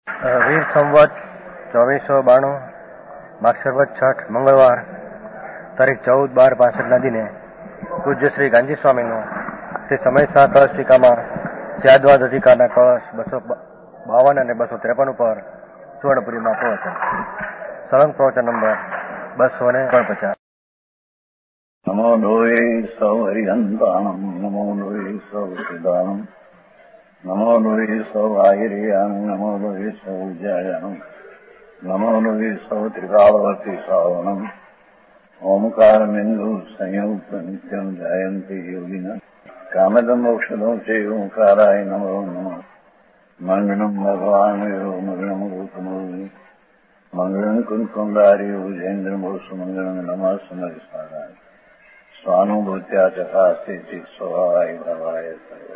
વીર સંવત 2492 માક્ષરવદ છઠ મંગળવાર તારીખ 14/12/65 દિને પૂજ્ય શ્રી ગાંધી સ્વામીનો શ્રી સમયસા કળશ ટીકામાં સ્યાદવાદ અધિકારના કળશ 252 અને 253 ઉપર સુવર્ણપુરીમાં પ્રવચન. સળંગ પ્રવચન નંબર 249. નમો લોહે સૌ હરિહંતાણમ, નમો લોહે સૌ સિદ્ધાણમ, નમો લોહે સૌ આયર્યાન, નમો લોહે સૌ જયાનમ, નમો લોહે સૌ ત્રિકાળવતી શ્રાવણમ, ઓમકારમેન્દુ સંયુક્ત નિત્યમ જાયંતી યોગિના, કામદમ ઔષધો છે ઓંકારાય નમો નમઃ. મંગળમ ભગવાન મંગળમ ગૌતમોની, મંગળમ કુંકુંડાર્યો જૈન્દ્રમો સુમંગળમ નમઃ સમરિસ્મરાય. સ્વાનુભૂત્યા ચકાસ્તે સ્વભાવાય ભાવાય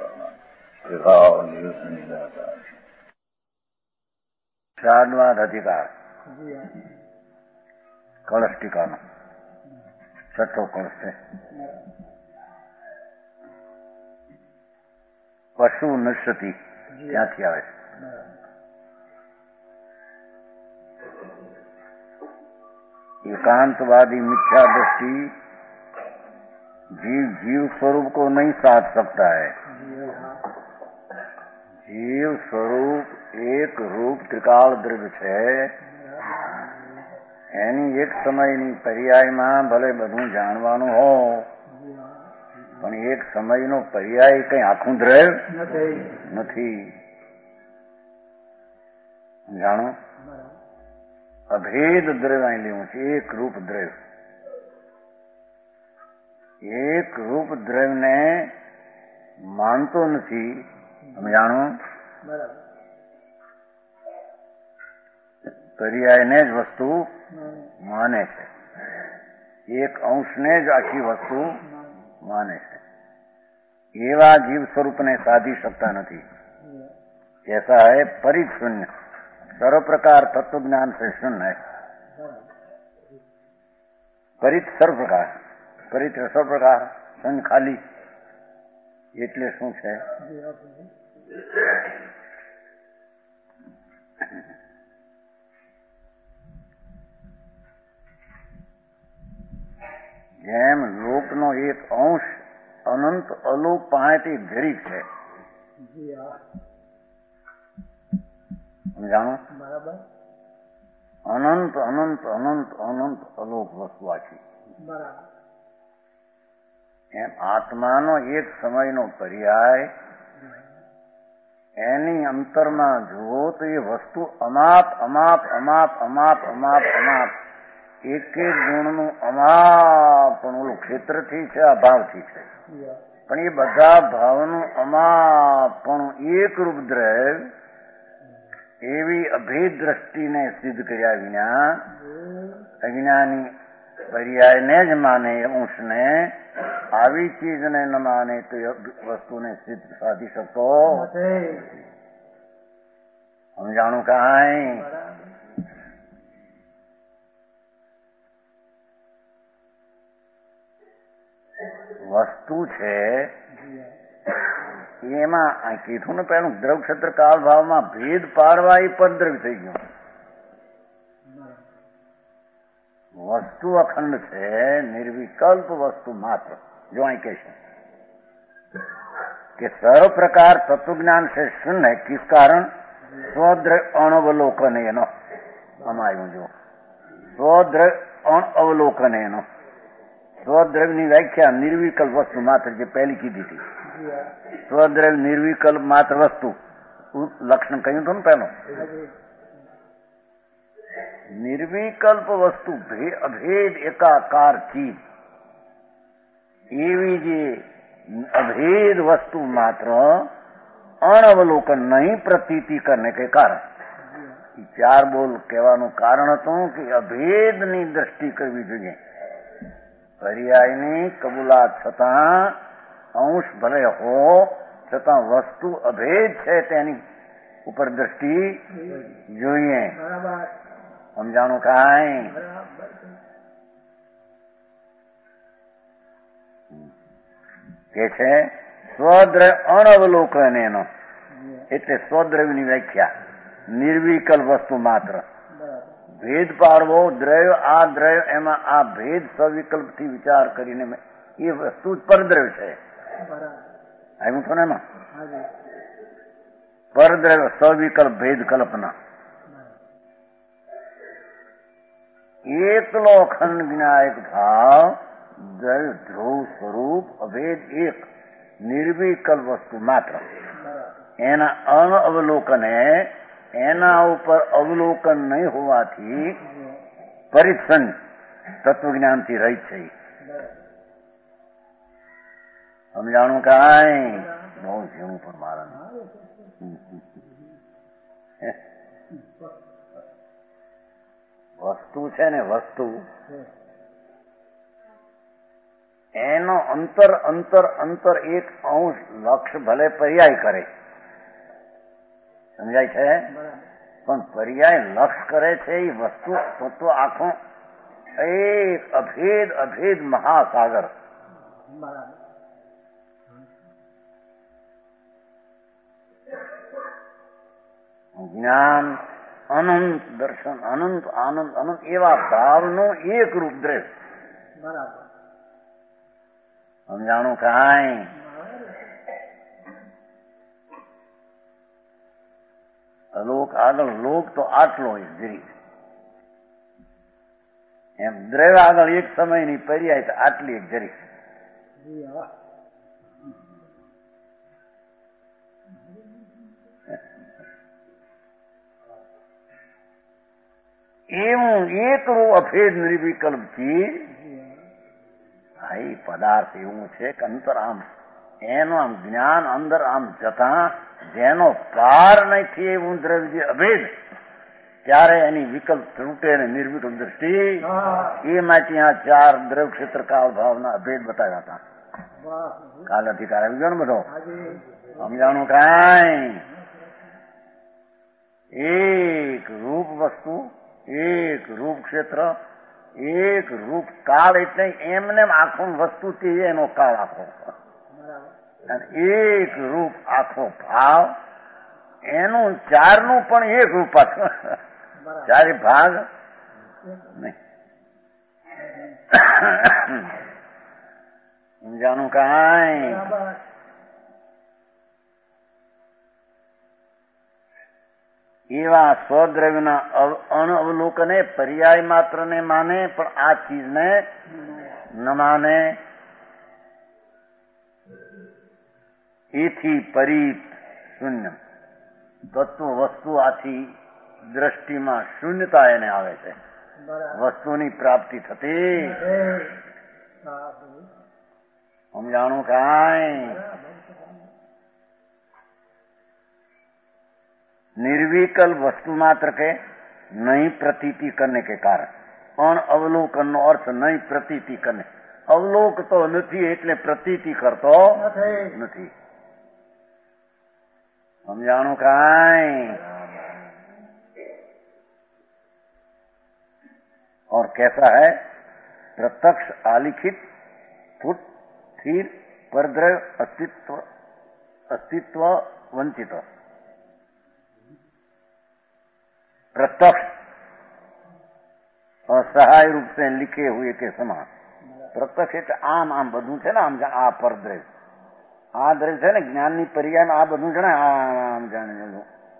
સર્વા શ્રાદ્વાદ અધિકાર કળશ ટીકાનો છઠ્ઠો કળશ છે. પશુ નશ્યતિ ત્યાંથી આવે છે. एकांतवादी मिथ्या दृष्टि जीव जीव स्वरूप को नहीं साध सकता है. जीव स्वरूप एक रूप त्रिकाल द्रव्य છે. એની એક સમયની પર્યાયમાં ભલે બધું જાણવાનું હો, પણ એક સમયનો પર્યાય કઈ આખું દ્રવ્ય નથી. જાણો, અભેદ દ્રવ્ય અહીં લેવું છે. એક રૂપ દ્રવ્ય, એક રૂપ દ્રવ્યને માનતો નથી. તમે જાણો, પર્યાયને જ વસ્તુ માને છે. એક અંશને જ આખી વસ્તુ માને છે. એવા જીવ સ્વરૂપને સાધી શકતા નથી. ऐसा है परित शून्य, सर्व प्रकार तत्व ज्ञान से शून्य है. परित सर्व प्रकार, परित सर्व प्रकार, शून्य खाली. એટલે શું છે? જેમ લોકનો એક અંશ અનંત અલોક પાસેથી જરીક છે. જાણો, બરાબર. અનંત અનંત અનંત અનંત અલોક વસ્તુ આખી. બરાબર. એમ આત્માનો એક સમયનો પર્યાય એની અંતરમાં જુઓ તો એ વસ્તુ અમાપ અમાપ અમાપ અમાપ અમાપ અમાપ એક એક ગુણનું અમાપ પણ ઓલું ક્ષેત્રથી છે, અભાવથી છે. પણ એ બધા ભાવનું અમાપ પણ એક રૂપ દ્રવ્ય એવી અભેદ દ્રષ્ટિને સિદ્ધ કર્યા વિના અજ્ઞાની પર્યાયને જ માને, અંશને, આવી ચીજને ન માને તો વસ્તુને સિદ્ધ સાધી શકતો સમજાણું કાંઈ. વસ્તુ છે એમાં કીધું ને પેલું દ્રવ ક્ષેત્ર કાળ ભાવમાં ભેદ પાડવા એ પરદ્રવ્ય થઈ ગયું. વસ્તુ અખંડ છે, નિર્વિકલ્પ વસ્તુ માત્ર. જો અહીં કહે છે કે સર્વ પ્રકાર તત્વજ્ઞાન से शून्य है. किस कारण? स्वद्रव्य अणवलोकन एनो. આમાં આવ્યું જો, સ્વદ્રવ્ય અણઅવલોકન એનો. સ્વદ્રવ્યની વ્યાખ્યા નિર્વિકલ્પ વસ્તુ માત્ર, જે પહેલી કીધી હતી. સ્વદ્રવ્ય નિર્વિકલ્પ માત્ર વસ્તુ લક્ષણ કહ્યું હતું ને પહેલું. નિર્વિકલ્પ વસ્તુ અભેદ એકાકાર ચીજ, એવી જે અભેદ વસ્તુ માત્ર અણઅવલોકન નહીં પ્રતીતિ કરને કે કારણ. ચાર બોલ કહેવાનું કારણ હતું કે અભેદની દ્રષ્ટિ કરવી જોઈએ. પર્યાયની કબૂલાત છતાં અંશ ભલે હો છતાં વસ્તુ અભેદ છે તેની ઉપર દ્રષ્ટિ જોઈએ. સમજાણું કાંઈ? કે છે સ્વદ્રવ્ય અણઅવલોકન એનો, એટલે સ્વદ્રવ્યની વ્યાખ્યા નિર્વિકલ્પ વસ્તુ માત્ર. ભેદ પાડવો, દ્રવ્ય આ દ્રવ્ય એમાં આ ભેદ સવિકલ્પથી વિચાર કરીને એ વસ્તુ જ પરદ્રવ્ય છે. આવ્યું છો ને એમાં પરદ્રવ્ય સવિકલ્પ ભેદ કલ્પના. એકલો અખંડ જ્ઞાયક ભાવ દ્રવ્ય ધ્રુવ સ્વરૂપ અભેદ એક નિર્વિકલ્પ વસ્તુ માત્ર. એના અનઅવલોકને એના ઉપર અવલોકન નહીં હોવાથી પરિચ્છન્ન તત્વજ્ઞાનથી રહિત છે. સમજાણું કાંઈ બહુ ઝીણું પણ મારા વસ્તુ છે ને વસ્તુ એનો અંતર અંતર અંતર એક અંશ લક્ષ ભલે પર્યાય કરે, સમજાય છે, પણ પર્યાય લક્ષ કરે છે એ વસ્તુ તો આખો એક અભેદ અભેદ મહાસાગર. જ્ઞાન અનંત દર્શન અનંત આનંદ અનંત એવા ભાવનું એક રૂપ દ્રવ્ય. સમજાણું કાંઈ લોક આગળ લોક તો આટલો જરી એમ દ્રવ્ય આગળ એક સમયની પર્યાય તો આટલી એક જરી. એવું એકરૂપ અભેદ નિર્વિકલ્પથી આ પદાર્થ એવું છે કે અંતર આમ એનું આમ જ્ઞાન અંદર આમ જતા જેનો પાર નથી એવું દ્રવ્ય અભેદ ત્યારે એની વિકલ્પ તૂટે ને નિર્વિકલ્પ દ્રષ્ટિ એમાંથી આ ચાર દ્રવ્ય ક્ષેત્ર કાળ ભાવના અભેદ બતાવ્યા હતા. કાલ અધિકાર આવી ગયો ને બધો. સમજાણું કાંઈ એક રૂપ વસ્તુ એક રૂપ ક્ષેત્ર એક રૂપ કાળ એટલે એમને આખો વસ્તુ તે એનો કાળ આખો અને એક રૂપ આખો ભાવ એનું ચારનું પણ એક રૂપ આખું ચારે ભાગ નહીં. સમજાનું કાંઈ એવા સ્વદ્રવ્યના અનઅવલોકને પર્યાય માત્ર ને માને પણ આ ચીજને ન માને. એથી પરિત શૂન્ય તત્વ વસ્તુ આથી દ્રષ્ટિમાં શૂન્યતા એને આવે છે. વસ્તુની પ્રાપ્તિ થતી સમજાણું કાંઈ निर्विकल्प वस्तु मात्र के नहीं प्रतीति करने के कारण अन अवलोकन नो अर्थ नहीं प्रतीति करने. अवलोक तो નથી એટલે પ્રતીતિ કરતો નથી. સમજાણું કાંઈ और कैसा है प्रत्यक्ष आलिखित फुट स्थिर परद्रव्य अस्तित्व वंचित. प्रत्यक्ष असहाय रूप से लिखे हुए के समान. प्रत्यक्ष એટલે આમ આમ બધું છે ને આમ આ પરદ્રવ્ય આ દ્રવ્ય છે ને જ્ઞાનની પર્યાયમાં આ બધું છે ને આમ જાણે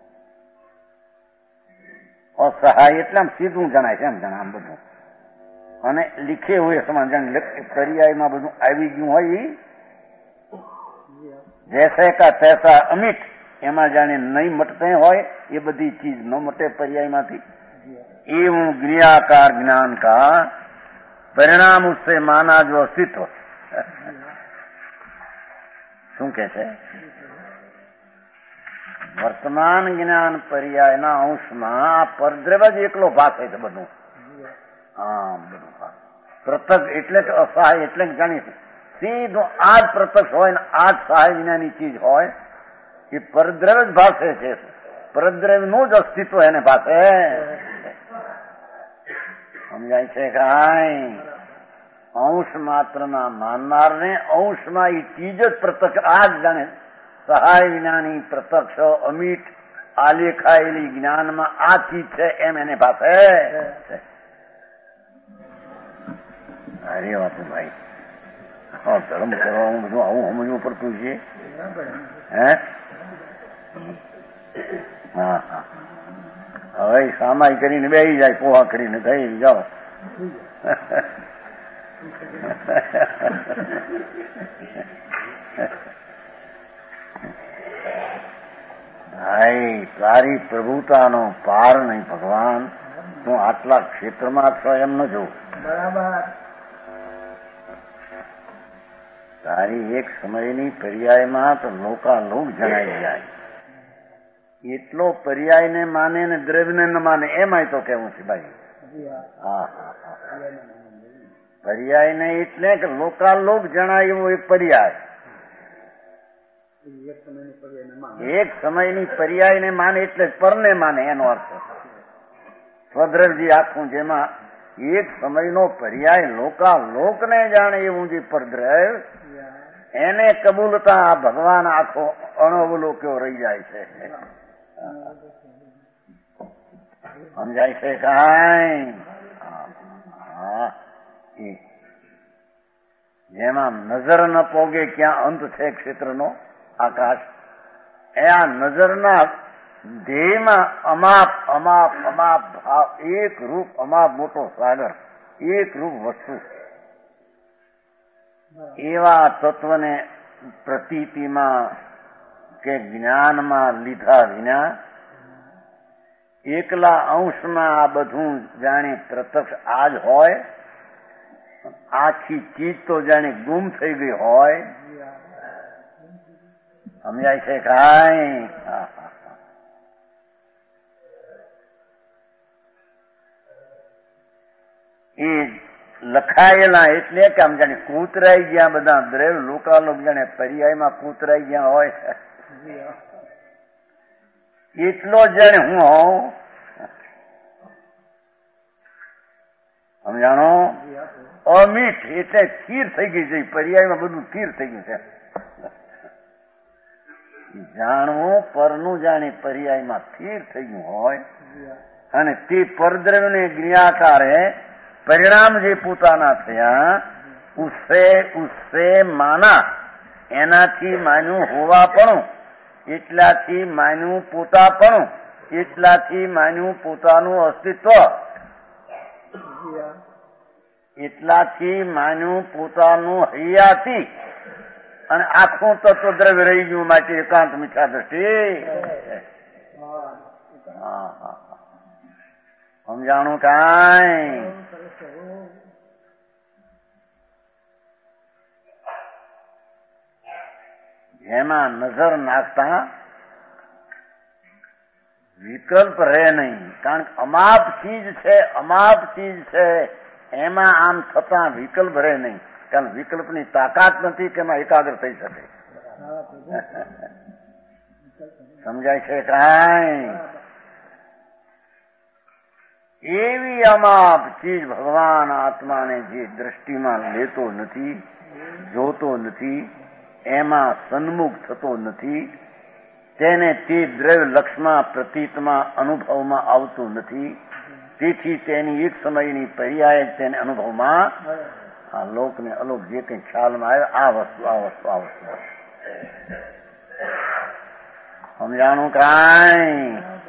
અસહાય એટલે આમ સીધું જણાય છે એમ જાણે આમ બધું અને લીખે હોય સમાન જાણે પર્યાયમાં બધું આવી ગયું હોય જૈસે કા તૈસા અમિત એમાં જાણે નહીં મટતે હોય એ બધી ચીજ ન મટે પર્યાયમાંથી. એવું જ્ઞાકાર જ્ઞાન કા પરિણામ ઉસસે માના જો અસ્તિત્વ. શું કે છે વર્તમાન જ્ઞાન પર્યાયના અંશમાં પરદ્રવ્ય જ એકલો ભાષે છે બધું. હા બધું પ્રત્યક્ષ એટલે કે અસહાય એટલે જાણી સીધું આ જ પ્રત્યક્ષ હોય ને આ જ સહાય વિનાની ચીજ હોય એ પરદ્રવ્ય જ ભાષે છે. પરદ્રવ્યનું જ અસ્તિત્વ એને ભાષે. સમજાય છે કાંઈ અંશ માત્રના માનનારને અંશમાં એ ચીજ જ પ્રત્યક્ષ આ જ જાણે સહાય વિનાની પ્રત્યક્ષ અમિત આ લેખાયેલી જ્ઞાનમાં આ ચીજ છે એમ એને પાસે અરે બાપુ ભાઈ હા ધર્મ કરવામાં બધું આવું સમજવું પડતું છે હે હા હા હવે સામાય કરીને બેસી જાય પોહા કરીને થઈ જાઓ ભાઈ તારી પ્રભુતાનો પાર નહીં ભગવાન તું આટલા ક્ષેત્રમાં છો એમ ન જો બરાબર તારી એક સમયની પર્યાયમાં તો લોકાલોક જણાઈ જાય એટલો પર્યાયને માને ને દ્રવ્યને ન માને એમાંય તો કેવું છે ભાઈ હા હા હા પર્યાયને એટલે કે લોકાલોક જણાય એવો એક પર્યાય એક સમયની પર્યાયને માને એટલે પરને માને એનો અર્થ સ્વદ્રવજી આખું જેમાં એક સમયનો પર્યાય લોકાલોકને જાણે એવું જે પરદ્રવ એને કબૂલતા આ ભગવાન આખો અણઅવલોક્યો રહી જાય છે સમજાય છે કાંઈ જેમાં નજર ન પોગે ક્યાં અંત છે ક્ષેત્રનો આકાશ એ આ નજરના ધ્યેયમાં અમાપ અમાપ અમાપ ભાવ એક રૂપ અમાપ મોટો સાગર એક રૂપ વસ્તુ એવા તત્વને પ્રતીતિમાં કે જ્ઞાનમાં લીધા વિના એકલા અંશમાં આ બધું જાણે પ્રત્યક્ષ આ જ હોય આખી ચીજ તો જાણે ગુમ થઈ ગઈ હોય સમજાય છે કાંઈ એ લખાયેલા એટલે કે આમ જાણે કૂતરાઈ ગયા બધા દ્રવ્ય લોકાલોક જાણે પર્યાયમાં કૂતરાઈ ગયા હોય એટલો જ જાણે હું હોઉં સમજાણો અમીઠ એટલે સ્થિર થઈ ગઈ છે પર્યાયમાં બધું સ્થિર થઈ ગયું છે જાણવું પરનું જાણે પર્યાયમાં સ્થિર થઈ ગયું હોય અને તે પરદ્રવ્યને જ્ઞાકારે પરિણામ જે પોતાના થયા ઉસે માના એનાથી માન્યું હોવાપણું એટલાથી માન્યું પોતાપણું એટલાથી માન્યું પોતાનું અસ્તિત્વ એટલાથી માન્યું પોતાનું હૈયાથી અને આખું તત્વ દ્રવ્ય રહી ગયું માટે એકાંત મીઠા દ્રષ્ટિ સમજાણું કાંઈ જેમાં નજર નાખતા વિકલ્પ રહે નહીં કારણ કે અમાપ ચીજ છે એમાં આમ થતા વિકલ્પ રહે નહીં કારણ વિકલ્પની તાકાત નથી કે એમાં એકાગ્ર થઈ શકે સમજાય છે કાંઈ એવી અમાપ ચીજ ભગવાન આત્માને જે દ્રષ્ટિમાં લેતો નથી જોતો નથી એમાં સન્મુખ થતો નથી તેને તે દ્રવ્ય લક્ષમાં પ્રતીતમાં અનુભવમાં આવતું નથી તેથી તેની એક સમયની પર્યાય તેને અનુભવમાં આ લોકને અલોક જે કંઈ ખ્યાલમાં આવે આ વસ્તુ સમજાણું કાંઈ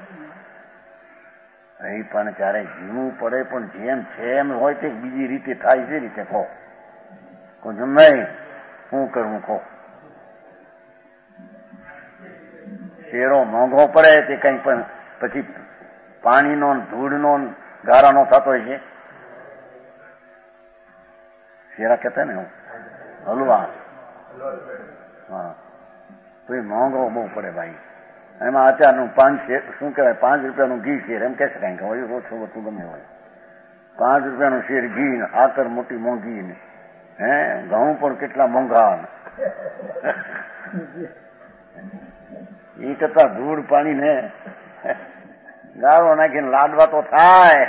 એ પણ ત્યારે જીવવું પડે પણ જેમ છે એમ હોય તે બીજી રીતે થાય છે રીતે કહો જમે શું કરવું કહો શેરો મોંઘો પડે તે કઈ પણ પછી પાણીનો ધૂળનો ગારાનો થતો હોય છે શેરા કહેતા ને હલવા હા તો એ મોંઘો બહુ પડે ભાઈ એમાં અત્યારનું 5 શેર શું કહેવાય 5 રૂપિયાનું ઘી શેર એમ કે છે કઈ હોય ઓછું વધતું ગમે હોય 5 રૂપિયાનું શેર ઘી ને આકર મોટી મોંઘી ને ઘઉં પણ કેટલા મોંઘા એ કરતા ધૂળ પાણી ને ગાળો નાખીને લાડવા તો થાય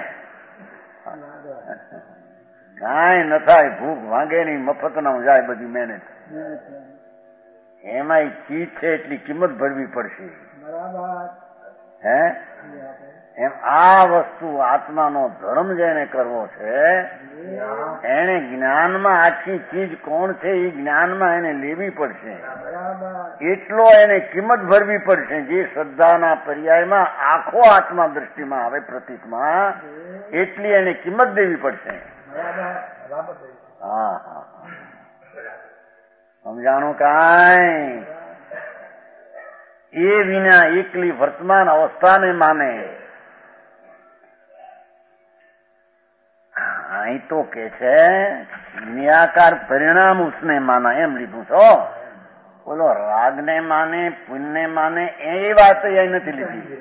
કાંઈ ન થાય ભૂખ વાગે નહીં મફત ના જાય બધી મહેનત એમાં ચીજ છે એટલી કિંમત ભરવી પડશે હે એમ આ વસ્તુ આત્માનો ધર્મ જેને કરવો છે એને જ્ઞાનમાં આખી ચીજ કોણ છે એ જ્ઞાનમાં એને લેવી પડશે, એટલો એને કિંમત ભરવી પડશે. જે શ્રદ્ધાના પર્યાયમાં આખો આત્મા દ્રષ્ટિમાં આવે પ્રતીકમાં, એટલી એને કિંમત દેવી પડશે. હા હા સમજાણું કાંઈ? એ વિના એકલી વર્તમાન અવસ્થાને માને. અહીં તો કે છે નિરાકાર પરિણામ ઉસને માના, એમ લીધું છો. બોલો રાગને માને, પુણ્યને માને એ વાત અહીં નથી લીધી.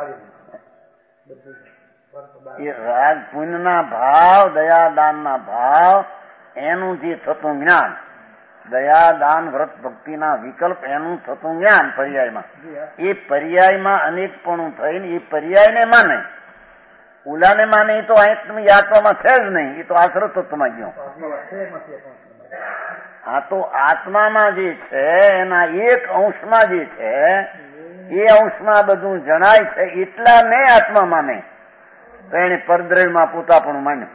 એ રાગ પુણ્યના ભાવ, દયાદાનના ભાવ, એનું જે થતું જ્ઞાન, દયા દાન વ્રત ભક્તિના વિકલ્પ એનું થતું જ્ઞાન પર્યાયમાં, એ પર્યાયમાં અનેકપણું થઈને એ પર્યાયને માને. ઓલાને માને એ તો અહીં આત્મામાં છે જ નહીં, એ તો આશ્રત તત્વમાં ગયો. આ તો આત્મામાં જે છે એના એક અંશમાં જે છે એ અંશમાં બધું જણાય છે, એટલા ને આત્મા માને. તો એને પરદ્રવ્યમાં પોતાપણું માન્યું.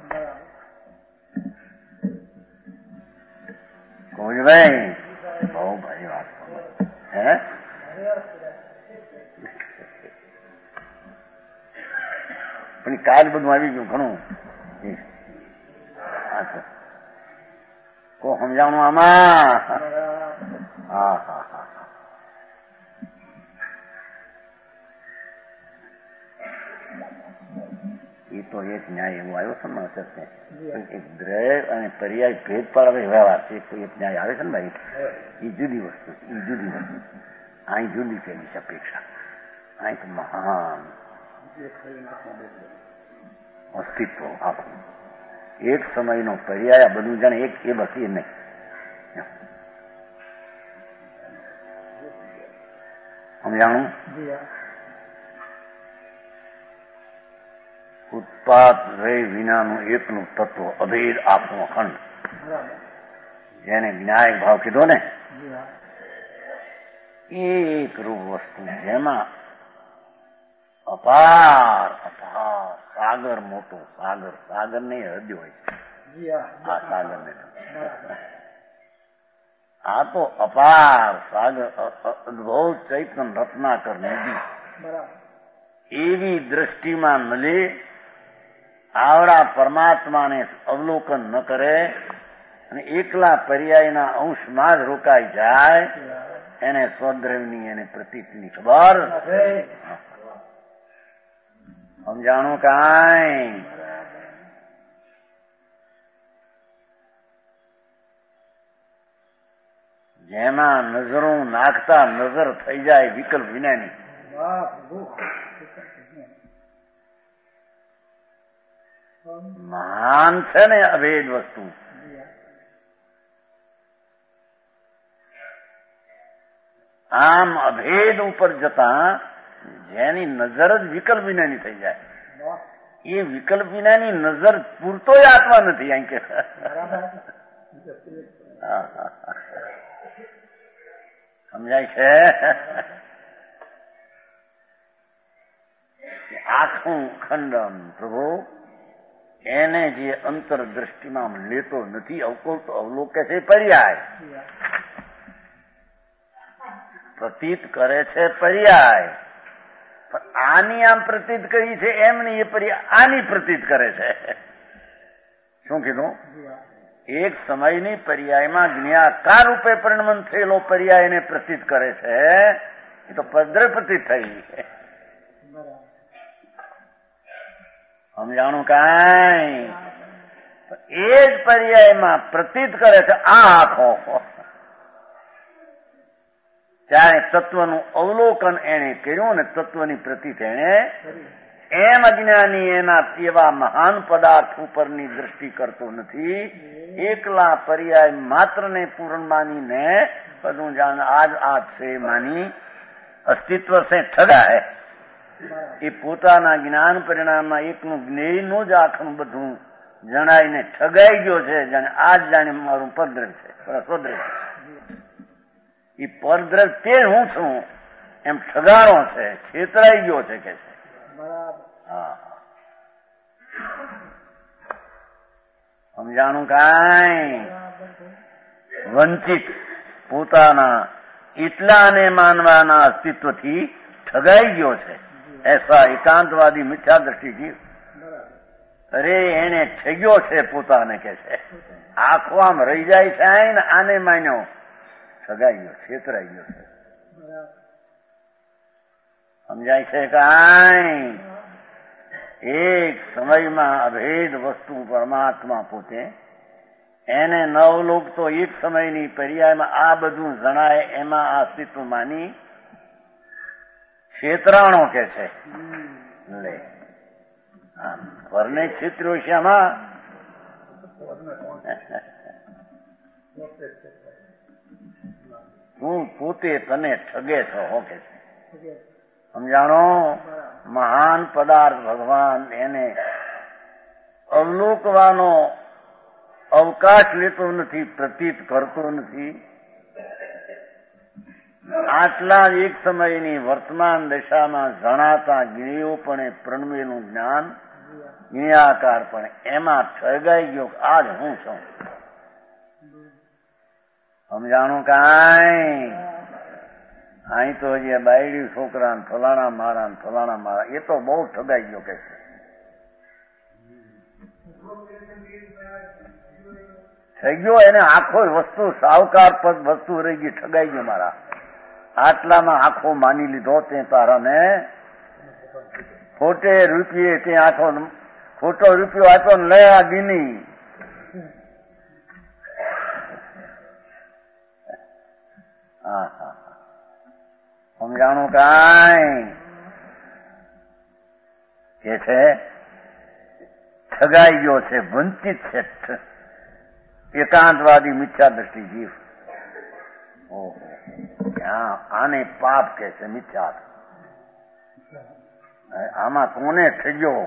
ભાઈ બહુ ભારી વાત હે. પણ કાજ બધું આવી ગયું ઘણું. કો સમજાવવાનું આમાં? હા હા હા એ તો એક ન્યાય એવો આવ્યો છે ને અચરને, એક દ્રય અને પર્યાય ભેદ પાડે એવા વાત છે. એક ન્યાય આવે છે ને ભાઈ, એ જુદી વસ્તુ, એ જુદી વસ્તુ. અહીં જુદી છે એની અપેક્ષા. અહીં તો મહાન અસ્તિત્વ આખું એક સમયનો પર્યાય, બધું જાણે એક એ બસ એ નહીં. સમજાણું? ઉત્પાદ રહે વિનાનું એકનું તત્વ, અભેદ આખું અખંડ, જેને જ્ઞાયક ભાવ કીધો ને, એક રૂપ વસ્તુ જેમાં અપાર અપાર સાગર મોટો, સાગર ને હૃદય હોય છે. આ સાગર ને આ તો અપાર સાગર, અદભુત ચૈતન રત્નાકર નદી, એવી દ્રષ્ટિમાં મળે આવડા પરમાત્માને અવલોકન ન કરે અને એકલા પર્યાયના અંશમાં જ રોકાઈ જાય, એને સ્વદ્રવ્યની એને પ્રતીકની ખબર. સમજાણું કાંઈ? જેમાં નજરો નાખતા નજર થઈ જાય વિકલ્પ વિનાની. મહાન છે ને અભેદ વસ્તુ. આમ અભેદ ઉપર જતા જેની નજર જ વિકલ્પ વિનાની થઈ જાય, એ વિકલ્પ વિનાની નજર પૂરતો આત્મા નથી. અહીં કે સમજાય છે? આખું ખંડન પ્રભુ એને જે અંતરદ્રષ્ટિમાં લેતો નથી, અવકોલતો અવલોકે છે પર્યાય, પ્રતીત કરે છે પર્યાય. પણ આની આમ પ્રતીત કરી છે એમ નહીં, એ પર્યાય આની પ્રતીત કરે છે. શું કીધું? એક સમયની પર્યાયમાં જ્ઞાકાર રૂપે પરિણમન થયેલો પર્યાય એને પ્રતીત કરે છે, એ તો પદ્ર પ્રતીત થઈ. સમજાણું કાંઈ? એ જ પર્યાયમાં પ્રતીત કરે છે આ આંખો. ત્યારે તત્વનું અવલોકન એને કર્યું ને તત્વની પ્રતીત એને એમ અજ્ઞાની એના એવા મહાન પદાર્થ ઉપરની દ્રષ્ટિ કરતો નથી, એકલા પર્યાય માત્રને પૂર્ણ માનીને બધું જાણ આજ છે માની અસ્તિત્વ છે ઠગાય. એ પોતાના જ્ઞાન પરિણામમાં એકનું જ્ઞેયનું જ આખું બધું જણાઈને ઠગાઈ ગયો છે. જાણે આજ જાણે મારું પરદ્રવ્ય છે, સ્વદ્રવ્ય. એ પરદ્રવ્ય તે હું છું, એમ ઠગાણો છે, છેતરાઈ ગયો છે કે છે. હા, સમજાણું કાંઈ? વંચિત પોતાના એટલાને માનવાના અસ્તિત્વથી ઠગાઈ ગયો છે. એસા એકાંતવાદી મિથ્યા દ્રષ્ટિ જીવ. અરે એને ઠગ્યો છે પોતાને કે છે. આખો આમ રહી જાય છે ને આને માન્યો, ઠગાઈ ગયો, છેતરાઈ ગયો છે. સમજાય છે કાંઈ? એક સમયમાં અભેદ વસ્તુ પરમાત્મા પોતે, એને નવલોક તો એક સમયની પર્યાયમાં આ બધું જણાય એમાં આ અસ્તિત્વ માની છેતરાણો કે છે. લે પરને છેતર્યો છે આમાં. તું પોતે તને ઠગે છો હો કે છે. સમજાણો? મહાન પદાર્થ ભગવાન એને અવલોકવાનો અવકાશ લેતો નથી, પ્રતીત કરતો નથી. આટલા જ એક સમયની વર્તમાન દશામાં જણાતા જ્ઞેયોપણે પ્રણવેલું જ્ઞાન, જ્ઞેયાકાર પણ એમાં ઠગાઈ ગયો. આજ હું છું. સમજાણું કાંઈ? અહીં તો હજી બાયડી છોકરા ફલાણા મારા ફલાણા મારા, એ તો બહુ ઠગાઈ ગયો કે છે. થઈ ગયો એને આખો વસ્તુ સાવકાર પદ વસ્તુ રહી ગઈ, ઠગાઈ ગયો મારા. આટલામાં આખો માની લીધો તે તારાને ખોટે રૂપિયે તે આખો ખોટો રૂપિયો આપ્યો ને લે આ ગીની. હા હા, સમજાણું કાંઈ? કે છે ઠગાઈ ગયો છે, વંચિત છે, એકાંતવાદી મિથ્યા દ્રષ્ટિ જીવ. ઓહો, આને પાપ કે છે, મિથ્યા. આમાં કોને ઠગ્યો?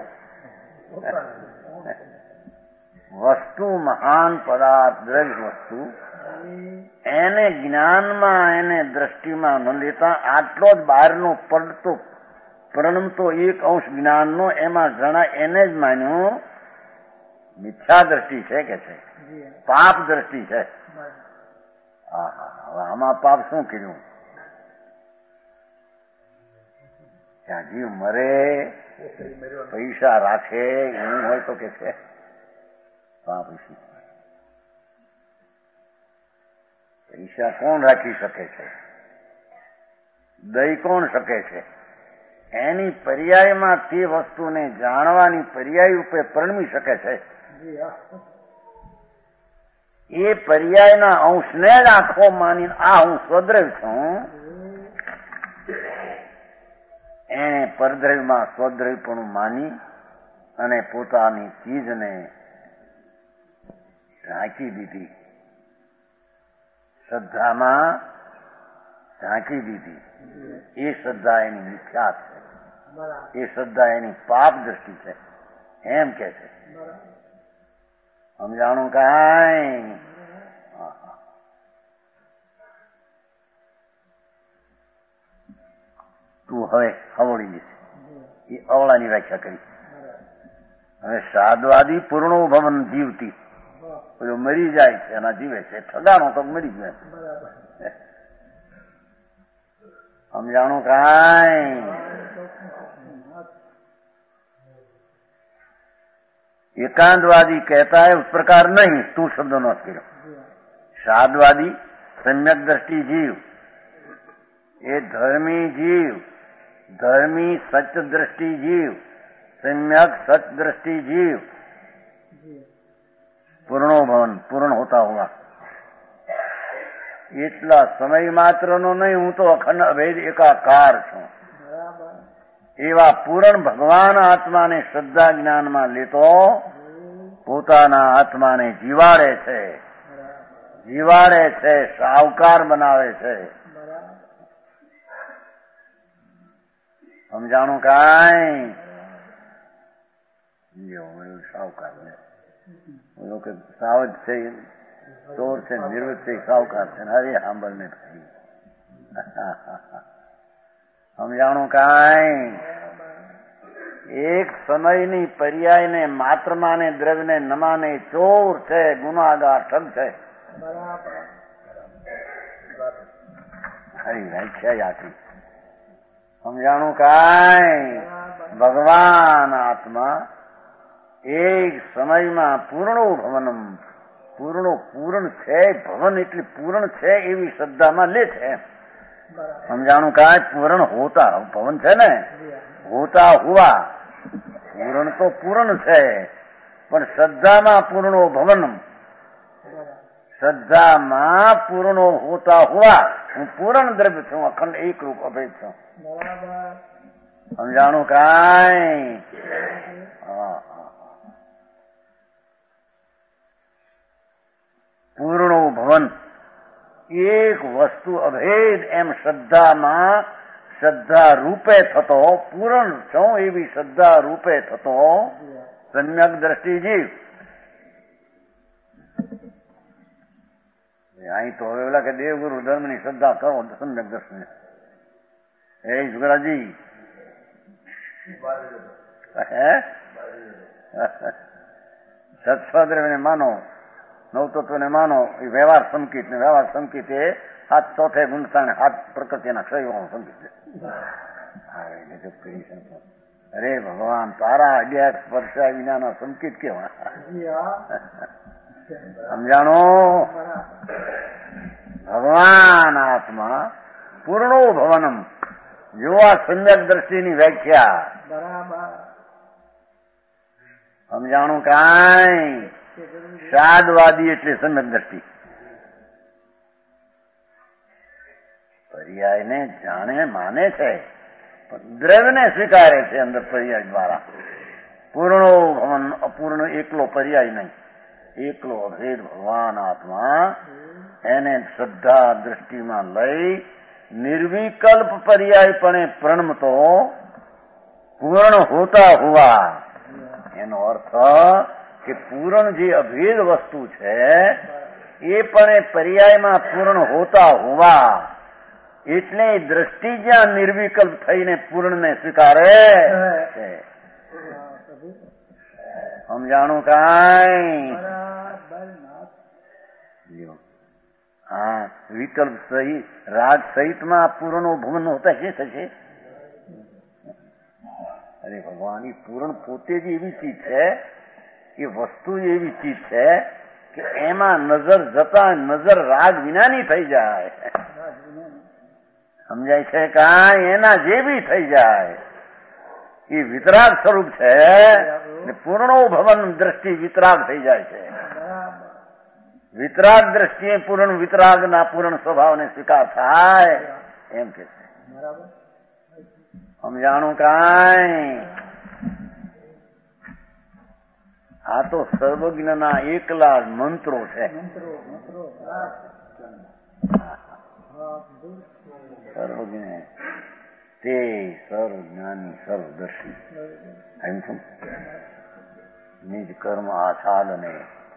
વસ્તુ મહાન પદાર્થ, દ્રવ્ય વસ્તુ, એને જ્ઞાનમાં એને દ્રષ્ટિમાં ન લેતા આટલો જ બહારનો પડતો પ્રણમતો એક અંશ જ્ઞાનનો એમાં જણા એને જ માન્યું મિથ્યા દ્રષ્ટિ છે કે છે, પાપ દ્રષ્ટિ છે. હા હા, હવે આમાં પાપ શું કર્યું? ત્યાં જીવ મરે, પૈસા રાખે એવું હોય તો કે છે પાપ. પૈસા કોણ રાખી શકે છે? દઈ કોણ શકે છે? એની પર્યાયમાં તે વસ્તુને જાણવાની પર્યાય ઉપર પરણમી શકે છે. એ પર્યાયના અંશને જ આંખો માની આ હું સ્વદ્રવ્ય છું, એને પરદ્રવ્યમાં સ્વદ્રવ્યપણું માની અને પોતાની ચીજને ઢાંકી દીધી, શ્રદ્ધામાં ઢાંકી દીધી. એ શ્રદ્ધા એની મિથ્યા છે, એ શ્રદ્ધા એની પાપ દ્રષ્ટિ છે એમ કે છે. સમજાણું કાંઈ? તું હવે હવળી જશે. એ અવળાની વ્યાખ્યા કરી. હવે સાદવાદી પૂર્ણો ભવન જીવતી, પેલો મરી જાય છે એના જીવે છે, ઠગાણો તો મરી જાય. સમજાણું કાંઈ? एकांतवादी कहता है उस प्रकार नहीं, तू शब्द न करो. साधवादी सम्यक दृष्टि जीव, ये धर्मी जीव, धर्मी सच दृष्टि जीव, सम्यक सच दृष्टि जीव, पूर्णो भवन, पूर्ण होता हुआ. એટલા સમય માત્રનો નહીં, હું તો અખંડ અભેદ એકાકાર છું. એવા પૂર્ણ ભગવાન આત્માને શ્રદ્ધા જ્ઞાનમાં લેતો પોતાના આત્માને જીવાડે છે, જીવાડે છે, સાવકાર બનાવે છે. સમજાણું કાંઈ? સાવકાર બોલો કે સાવજ છે, ચોર છે, નિર્વૃત છે, સાવકાર છે. અરે સાંભળને થઈ સમજાણું કાંઈ? એક સમયની પર્યાયને માત્રમાને દ્રવ્યને નમાને ચોર છે, ગુનાગાર ઠગ છે. હરી વ્યાખ્યા આખી સમજાણું કાંઈ? ભગવાન આત્મા એક સમયમાં પૂર્ણો ભવનમ, પૂર્ણ છે, ભવન એટલે પૂર્ણ છે એવી શ્રદ્ધામાં લે છે. સમજાણું કાંઈ? પૂર્ણ હોતા ભવન છે ને, હોતા હુવા પૂર્ણ તો પૂર્ણ છે, પણ શ્રદ્ધામાં પૂર્ણો ભવનમ, શ્રદ્ધામાં પૂર્ણો હોતા હુવા હું પૂર્ણ દ્રવ્ય છું, અખંડ એકરૂપ અભેદ છું. સમજાણું કાંઈ? પૂર્ણો ભવન એક વસ્તુ અભેદ એમ શ્રદ્ધામાં, શ્રદ્ધા રૂપે થતો, પૂર્ણ છું એવી શ્રદ્ધા રૂપે થતો સમ્યક દ્રષ્ટિ જીવ. અહીં તો હવે ઓલા કે દેવગુરુ ધર્મની શ્રદ્ધા કરો સમ્યક દ્રષ્ટિ. એ જુગરાજી સત્સ્વદ્રવ્યને માનો, નવતત્વને માનો, એ વ્યવહાર સંકિત ને વ્યવહાર સંકિત એ હાથ ચોથે ગુણતા હાથ પ્રકૃતિના ક્ષયવાનો સંકિત છે. અરે ભગવાન તારા અડ્યા સ્પર્શા વિનાના સંકિત કેવા? સમજાણો? ભગવાન આત્મા પૂર્ણો ભવનમ, જો આ સમ્યક દ્રષ્ટિની વ્યાખ્યા. સમજાણું કાંઈ? શાદવાદી એટલે સમ્યક દ્રષ્ટિ. પર્યાયને જાણે માને છે, પણ દ્રવ્યને સ્વીકારે છે અંદર પર્યાય દ્વારા. પૂર્ણો ભવન, અપૂર્ણ એકલો પર્યાય નહીં, એકલો અભેદ ભગવાન આત્મા એને શ્રદ્ધા દ્રષ્ટિમાં લઈ નિર્વિકલ્પ પર્યાયપણે પ્રણમતો પૂર્ણ હોતા હુવા. એનો અર્થ કે પૂર્ણ જે અભેદ વસ્તુ છે એ પણ એ પર્યાયમાં પૂર્ણ હોતા હોવા, એટલે દ્રષ્ટિ જ્યાં નિર્વિકલ્પ થઈને પૂર્ણને સ્વીકારે છે. સમજાણું કાંઈ? હા, વિકલ્પ સહિત રાગ સહિતમાં પૂર્ણો ભવન હોતા છે થશે. અરે ભગવાન, એ પૂર્ણ પોતે જ એવી ચીજ છે, એ વસ્તુ એવી ચીજ છે કે એમાં નજર જતા નજર રાગ વિનાની થઈ જાય. સમજાય છે કાંઈ? એના જેવી થઈ જાય. એ વિતરાગ સ્વરૂપ છે ને પૂર્ણો ભવન દ્રષ્ટિ વિતરાગ થઈ જાય છે. વિતરાગ દ્રષ્ટિએ પૂર્ણ વિતરાગના પૂર્ણ સ્વભાવને સ્વીકાર થાય એમ કે છે. સમજાણું કાંઈ? આ તો સર્વજ્ઞના એકલા મંત્રો છે. સર્વજ્ઞ તે સર્વજ્ઞાની સર્વદર્શી. એમ છું નિજ કર્મ આસાદને.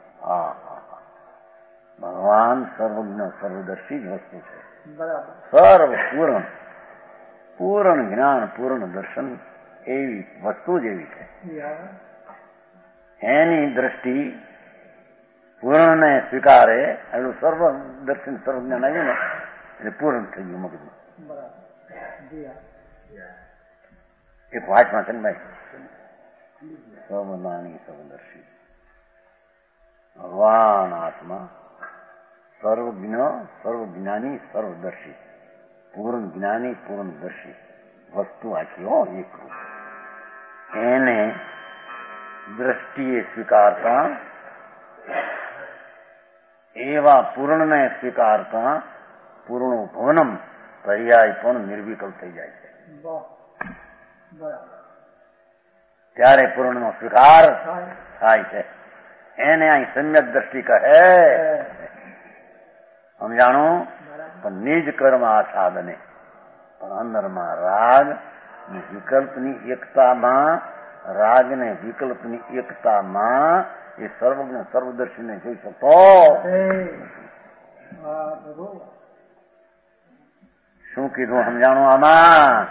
ભગવાન સર્વજ્ઞ સર્વદર્શી જ વસ્તુ છે. સર્વ પૂર્ણ, પૂર્ણ જ્ઞાન પૂર્ણ દર્શન એવી વસ્તુ જ એવી છે. એની દ્રષ્ટિ પૂર્ણને સ્વીકારે એટલું સર્વ દર્શન સર્વ જ્ઞાન આવ્યું ને એટલે પૂર્ણ થઈ ગયું મગજમાં. એક વાંચમાં છે ને ભાઈ, સર્વજ્ઞાની સર્વદર્શી ભગવાન આત્મા સર્વજ્ઞ સર્વજ્ઞાની સર્વદર્શી પૂર્ણ જ્ઞાની પૂર્ણદર્શી વસ્તુ આખી હો એક રૂપ. એને દ્રષ્ટિએ સ્વીકારતા, એવા પૂર્ણને સ્વીકારતા પૂર્ણો ભવનમ પર્યાય પણ નિર્વિકલ્પ થઈ જાય છે. ત્યારે પૂર્ણનો સ્વીકાર થાય છે. એને અહીં સમ્યક દ્રષ્ટિ કહે. સમજાણું? પણ નિજ કર્મ આસાદને, પણ અંદરમાં રાગ ને વિકલ્પની એકતામાં, રાગ ને વિકલ્પની એકતામાં એ સર્વજ્ઞ સર્વદર્શીને જોઈ શકતો. શું કીધું સમજાણું આમાં?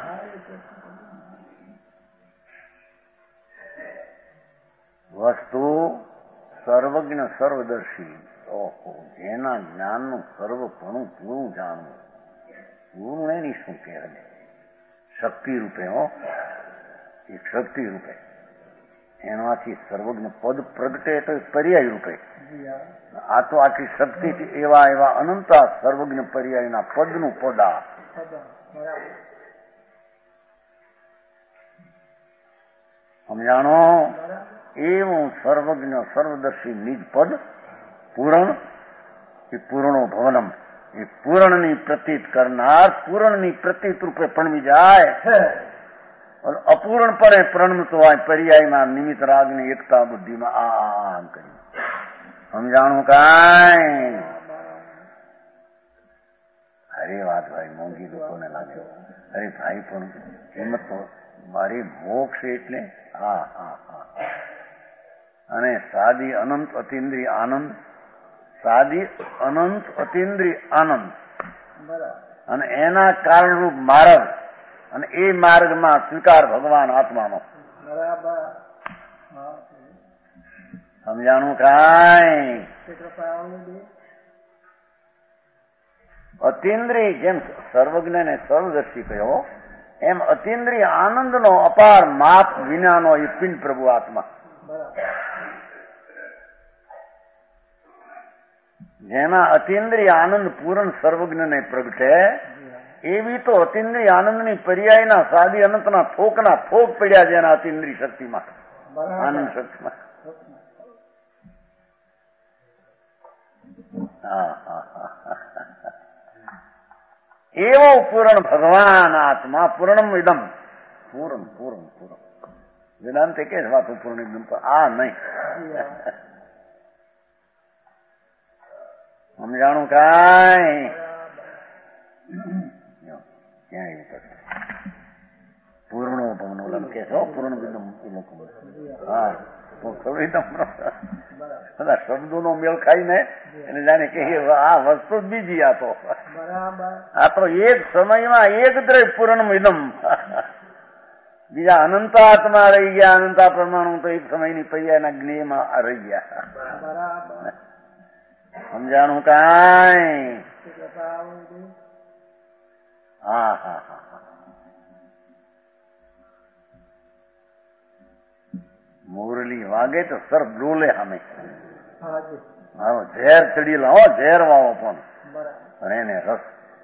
વસ્તુ સર્વજ્ઞ સર્વદર્શી. ઓહો, જેના જ્ઞાનનું સર્વપણું પૂરું જાણવું. પૂરું એની શું કહેવાય? શક્તિ રૂપે. એક શક્તિ રૂપે એનાથી સર્વજ્ઞ પદ પ્રગટે તો પર્યાય રૂપે. આ તો આખી શક્તિથી એવા એવા અનંતા સર્વજ્ઞ પર્યાયના પદનું પદા. સમજાણો? એવું સર્વજ્ઞ સર્વદર્શી નિજ પદ પૂરણ એ પૂર્ણો ભવનમ. એ પૂરણની પ્રતીત કરનાર પૂરણની પ્રતીત રૂપે પણવી જાય. અપૂર્ણ પરે પ્રણમતો હોય પર્યાયમાં નિમિત્ત રાગની એકતા બુદ્ધિમાં આમ કરી. સમજાણું કાંઈ? અરે વાત ભાઈ મોંઘી લોકોને લાગે. અરે ભાઈ પણ કિંમત તો મારી મોક્ષ એટલે હા હા હા. અને સાદી અનંત અતિન્દ્રિય આનંદ. સાદી અનંત અતિન્દ્રિય આનંદ અને એના કારણરૂપ માર્ગ. અને એ માર્ગમાં સ્વીકાર ભગવાન આત્માનો. સમજાણું કાંઈ? અતિન્દ્રિય જેમ સર્વજ્ઞ ને સર્વદર્શી કહ્યો એમ અતિન્દ્રિય આનંદનો અપાર માપ વિનાનો એ પિંડ પ્રભુ આત્મા. જેમાં અતિન્દ્રિય આનંદ પૂર્ણ સર્વજ્ઞને પ્રગટે એવી તો અતિન્દ્રિય આનંદની પર્યાયના સાદી અનંતના થોકના થોક પડ્યા જેના અતિન્દ્રિય શક્તિમાં, આનંદ શક્તિમાં. એવો પૂર્ણ ભગવાન આત્મા પૂર્ણમ ઇદમ. પૂર્ણ પૂર્ણ પૂર્ણ વેદાંતે કે વાતો પૂર્ણ એકદમ આ નહીં. સમજાણું કાંઈ? ક્યાં એવું કરશે? પૂર્ણો ભવનો કે છો પૂર્ણ વિદમ. હા બધા શબ્દોનો મેળ ખાઈને એને જાણે કે આ વસ્તુ જ બીજી. આ તો એક સમયમાં એક દ્રવ્ય પૂર્ણ વિદમ. બીજા અનંતા આત્મા રહી ગયા. અનંતા પરમાણુ તો એક સમયની પૈયાના જ્ઞેયમાં રહી ગયા. સમજાણું કાંઈ? હા હા હા. મુરલી વાગે તો સર ડોલે સામે. મારો ઝેર ચડી લાવો, ઝેર વાળો પણ. અને એને રસ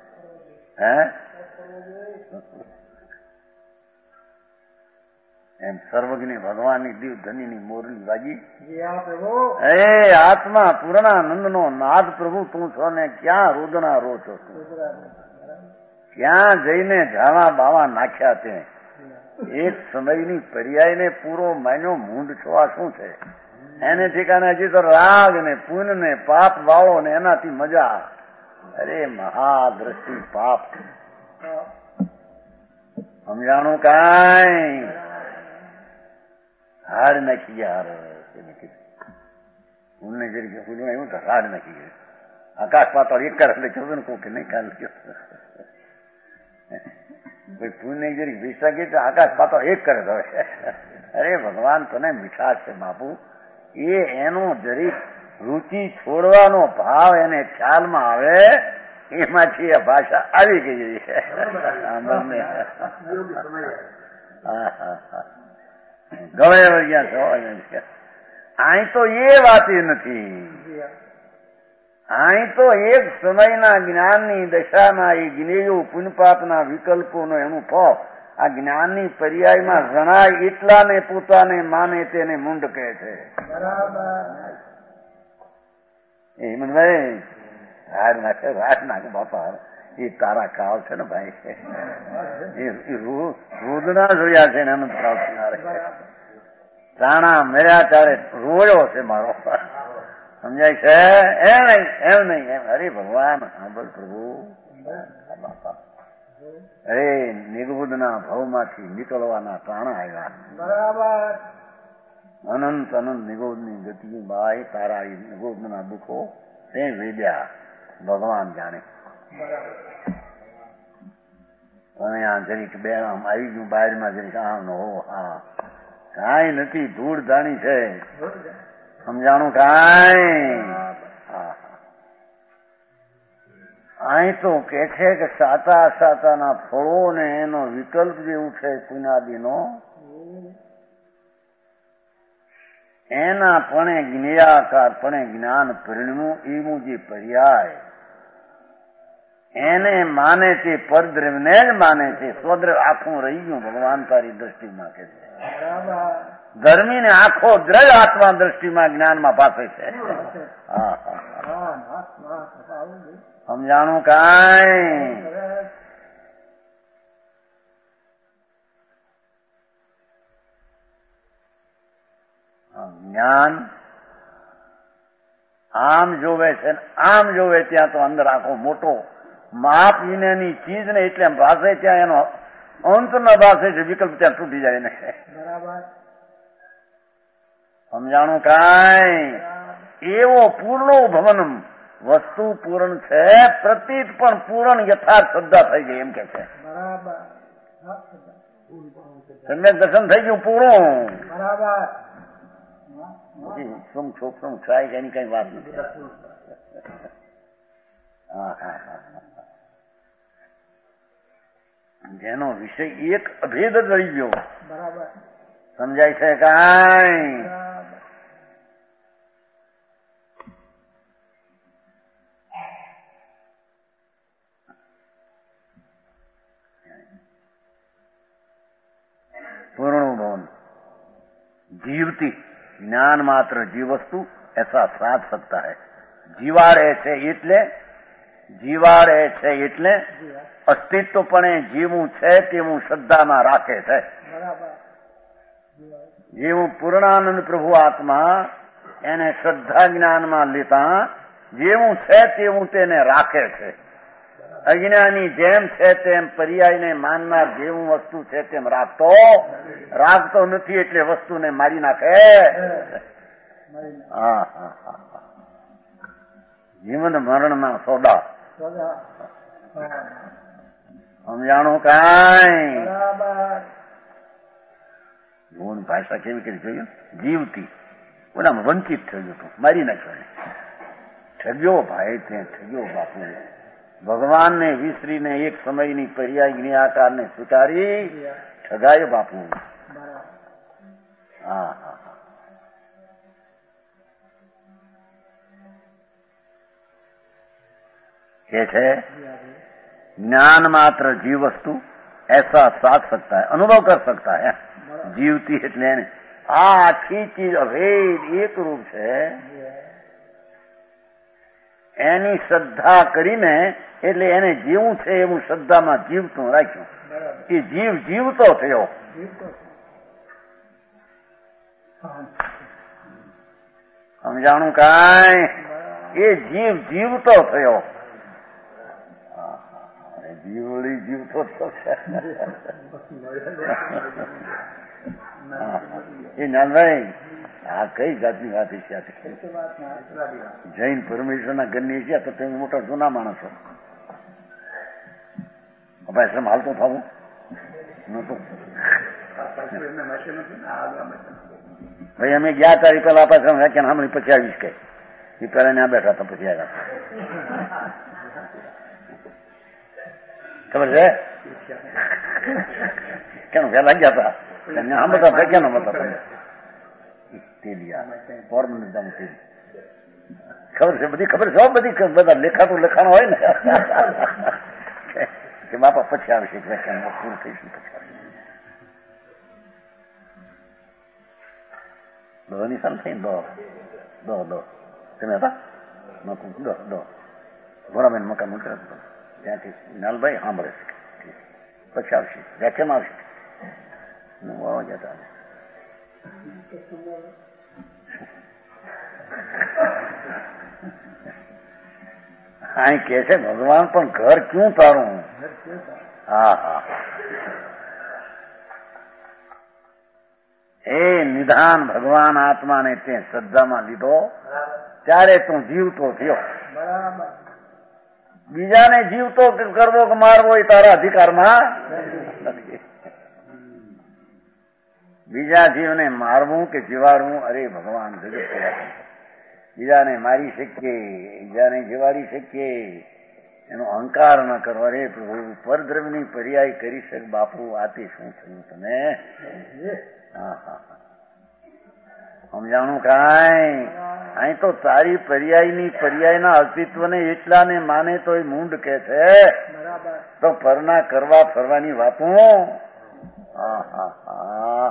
એમ સર્વજ્ઞ ભગવાનની દિવ ધનીની મોરલી વાગી. હે આત્મા પૂર્ણાનંદ નો નાદ પ્રભુ તું છો ને ક્યાં રોદના રો છો તું? ક્યાં જઈને ઝાવા બાવા નાખ્યા તે? એક સમયની પર્યાયને પૂરો માન્યો મૂંડ છો. આ શું છે? એને ઠેકાને હજી તો રાગ ને પુન ને પાપ વાળો ને એનાથી મજા. અરે મહાદ્રષ્ટિ પાપ. સમજાણું કાંઈ? હાડ નાખી ગયા. પુનને જરી એવું તો હાડ નાખી ગયું. આકાશ પાતાળ એક એટલે કહ્યું ને કોકે નહીં કાલ પુણ્ય જરી વિસાગી તો આકાશ પાતો એક કરે હવે. અરે ભગવાન તને મીઠાશ છે બાપુ. એ એનો જરી રુચિ છોડવાનો ભાવ એને ખ્યાલમાં આવે એમાંથી આ ભાષા આવી ગઈ છે. ગમે અહીં તો એ વાત નથી. અહીં તો એક સમયના જ્ઞાનની દશાના એ જ્ઞેયો પુનપાપના વિકલ્પોનો એનું ફળ આ જ્ઞાનની પર્યાયમાં જણાય એટલાને પોતાને માને તેને મુંડ કહે છે. હેમંતભાઈ હાર નાખે બાપા. એ તારા કાવ છે ને ભાઈ. એ રોદના જોયા છે ને અનંત કાવ રાણા મેળ્યા ત્યારે રોયો છે મારો. સમજાય છે? એમ નહીં એમ. અરે ભગવાન સાંભળ પ્રભુ. અરે નિર્બુદ્ધના ભાવમાંથી નીકળવાના પ્રાણા આવ્યા. બરાબર. અનંત અનંત નિગોદની ગતિ બાય તારા નિગોદના દુઃખો તે વેદ્યા ભગવાન જાણે. અને આ જરીક બે આમ આવી ગયું બહારમાં જરીક આમ હો હા કાંઈ નથી ધૂળ ધાણી છે સમજાણું કાંઈ અહીં તો કે છે કે સાતા સાતાના ફળો ને એનો વિકલ્પ જેવું છે પુનાદીનો એના પણે જ્ઞેયાકાર પણે જ્ઞાન પરિણમ્યું એવું જે પર્યાય એને માને છે પરદ્રવ્યને જ માને છે સ્વદ્રવ્ય આખું રહી ગયું ભગવાન તારી દ્રષ્ટિમાં કે છે ધર્મીને આખો દ્રવ્ય આત્મા દ્રષ્ટિમાં જ્ઞાનમાં ભાષે છે સમજાણું કાંઈ જ્ઞાન આમ જોવે છે આમ જોવે ત્યાં તો અંદર આખો મોટો માપ વિનાની ચીજ ને એટલે ભાષે ત્યાં એનો અંત ન ભાષે છે વિકલ્પ ત્યાં તૂટી જાય ને સમજાણું કાંઈ એવો પૂર્ણો ભવનમ વસ્તુ પૂર્ણ છે પ્રતીત પણ પૂર્ણ યથાર્થ શ્રદ્ધા થઈ ગઈ એમ કે છે સમ્યક દર્શન થઈ ગયું પૂરું શું છોકરું થાય કે એની કઈ વાત નથી જેનો વિષય એક અભેદ જ રહી ગયો સમજાય છે કાંઈ पूर्ण भवन जीवती ज्ञान मात्र जीव वस्तु ऐसा साध सकता है जीवा रहे છે એટલે અસ્તિત્વપણે જીવું છે તેવું શ્રદ્ધામાં રાખે છે જેવું પૂર્ણાનંદ પ્રભુ આત્મા એને શ્રદ્ધા જ્ઞાનમાં લેતા જેવું છે તેવું તેને રાખે છે અજ્ઞાની જેમ છે તેમ પર્યાયને માનનાર જેવું વસ્તુ છે તેમ રાખતો નથી એટલે વસ્તુને મારી નાખે જીવન મરણના સોદા સમજાણું કાંઈ ગુણ ભાષા કેવી કરી જોયું જીવતી ઓલામાં વંચિત થયું હતું મારી નાખ્યો ઠગ્યો ભાઈ તે ઠગ્યો બાપુ ભગવાનને વિસરીને એક સમયની પર્યાય જ્ઞાતારને સ્વીકારી ઠગાયો બાપુ કે છે ज्ञान मात्र जीव वस्तु ऐसा साध सकता है अनुभव कर सकता है जीवती એટલે આ આખી ચીજ અભેદ એક રૂપ છે એની શ્રદ્ધા કરીને એટલે એને જીવું છે એવું શ્રદ્ધામાં જીવતું રાખ્યું એ જીવતો થયો સમજાણું કાંઈ એ જીવતો થયો જીવડી જીવતો એ નાનભાઈ આ કઈ જાતની વાત છે જૈન પરમેશ્વરના ઘરની છે તો તમે મોટા જૂના માણસો અપાશ્રમ હાલતો થવું નતું ભાઈ અમે ગયા તારીખ પેલા અપાશ્રમ વ્યાખ્યાન સાંભળી પછી આવીશ કઈ એ પેલા ત્યાં બેઠા હતા પછી આવ્યા ખબર છે કેમ પેલા ગયા હતા સાંભળતા હતા કેમ હતા તમે ખબર છે બધી ખબર છે બધી બધા લેખાતું લખાણ હોય ને કે બાપા પછી આવશે વ્યાખ્યાન પૂરું થઈશું પછી દોની સાલ થઈ દો તમે હતા દો ભોરાબેન મકાન મૂકે ત્યાંથી નાલભાઈ સાંભળે છે પછી આવશે વ્યાખ્યાન આવશે જતા અહીં કે છે ભગવાન પણ ઘર ક્યું તારું હા એ નિધાન ભગવાન આત્માને તે શ્રદ્ધામાં લીધો ત્યારે તું જીવતો થયો બીજાને જીવતો કરવો કે મારવો એ તારા અધિકારમાં નથી. બીજા જીવને મારવું કે જીવાડવું, અરે ભગવાન જગત બીજાને મારી શકીએ, બીજાને જીવાડી શકીએ એનો અહંકાર ન કરો. અરે પ્રભુ, પરદ્રવ્યની પર્યાય કરી શક બાપુ, આથી શું થયું તમે? હા હા, સમજાણું કાંઈ? અહીં તો તારી પર્યાયના અસ્તિત્વને એટલાને માને તો એ મૂંડ કે છે, તો પરના કરવા ફરવાની વાતો. હા હા હા,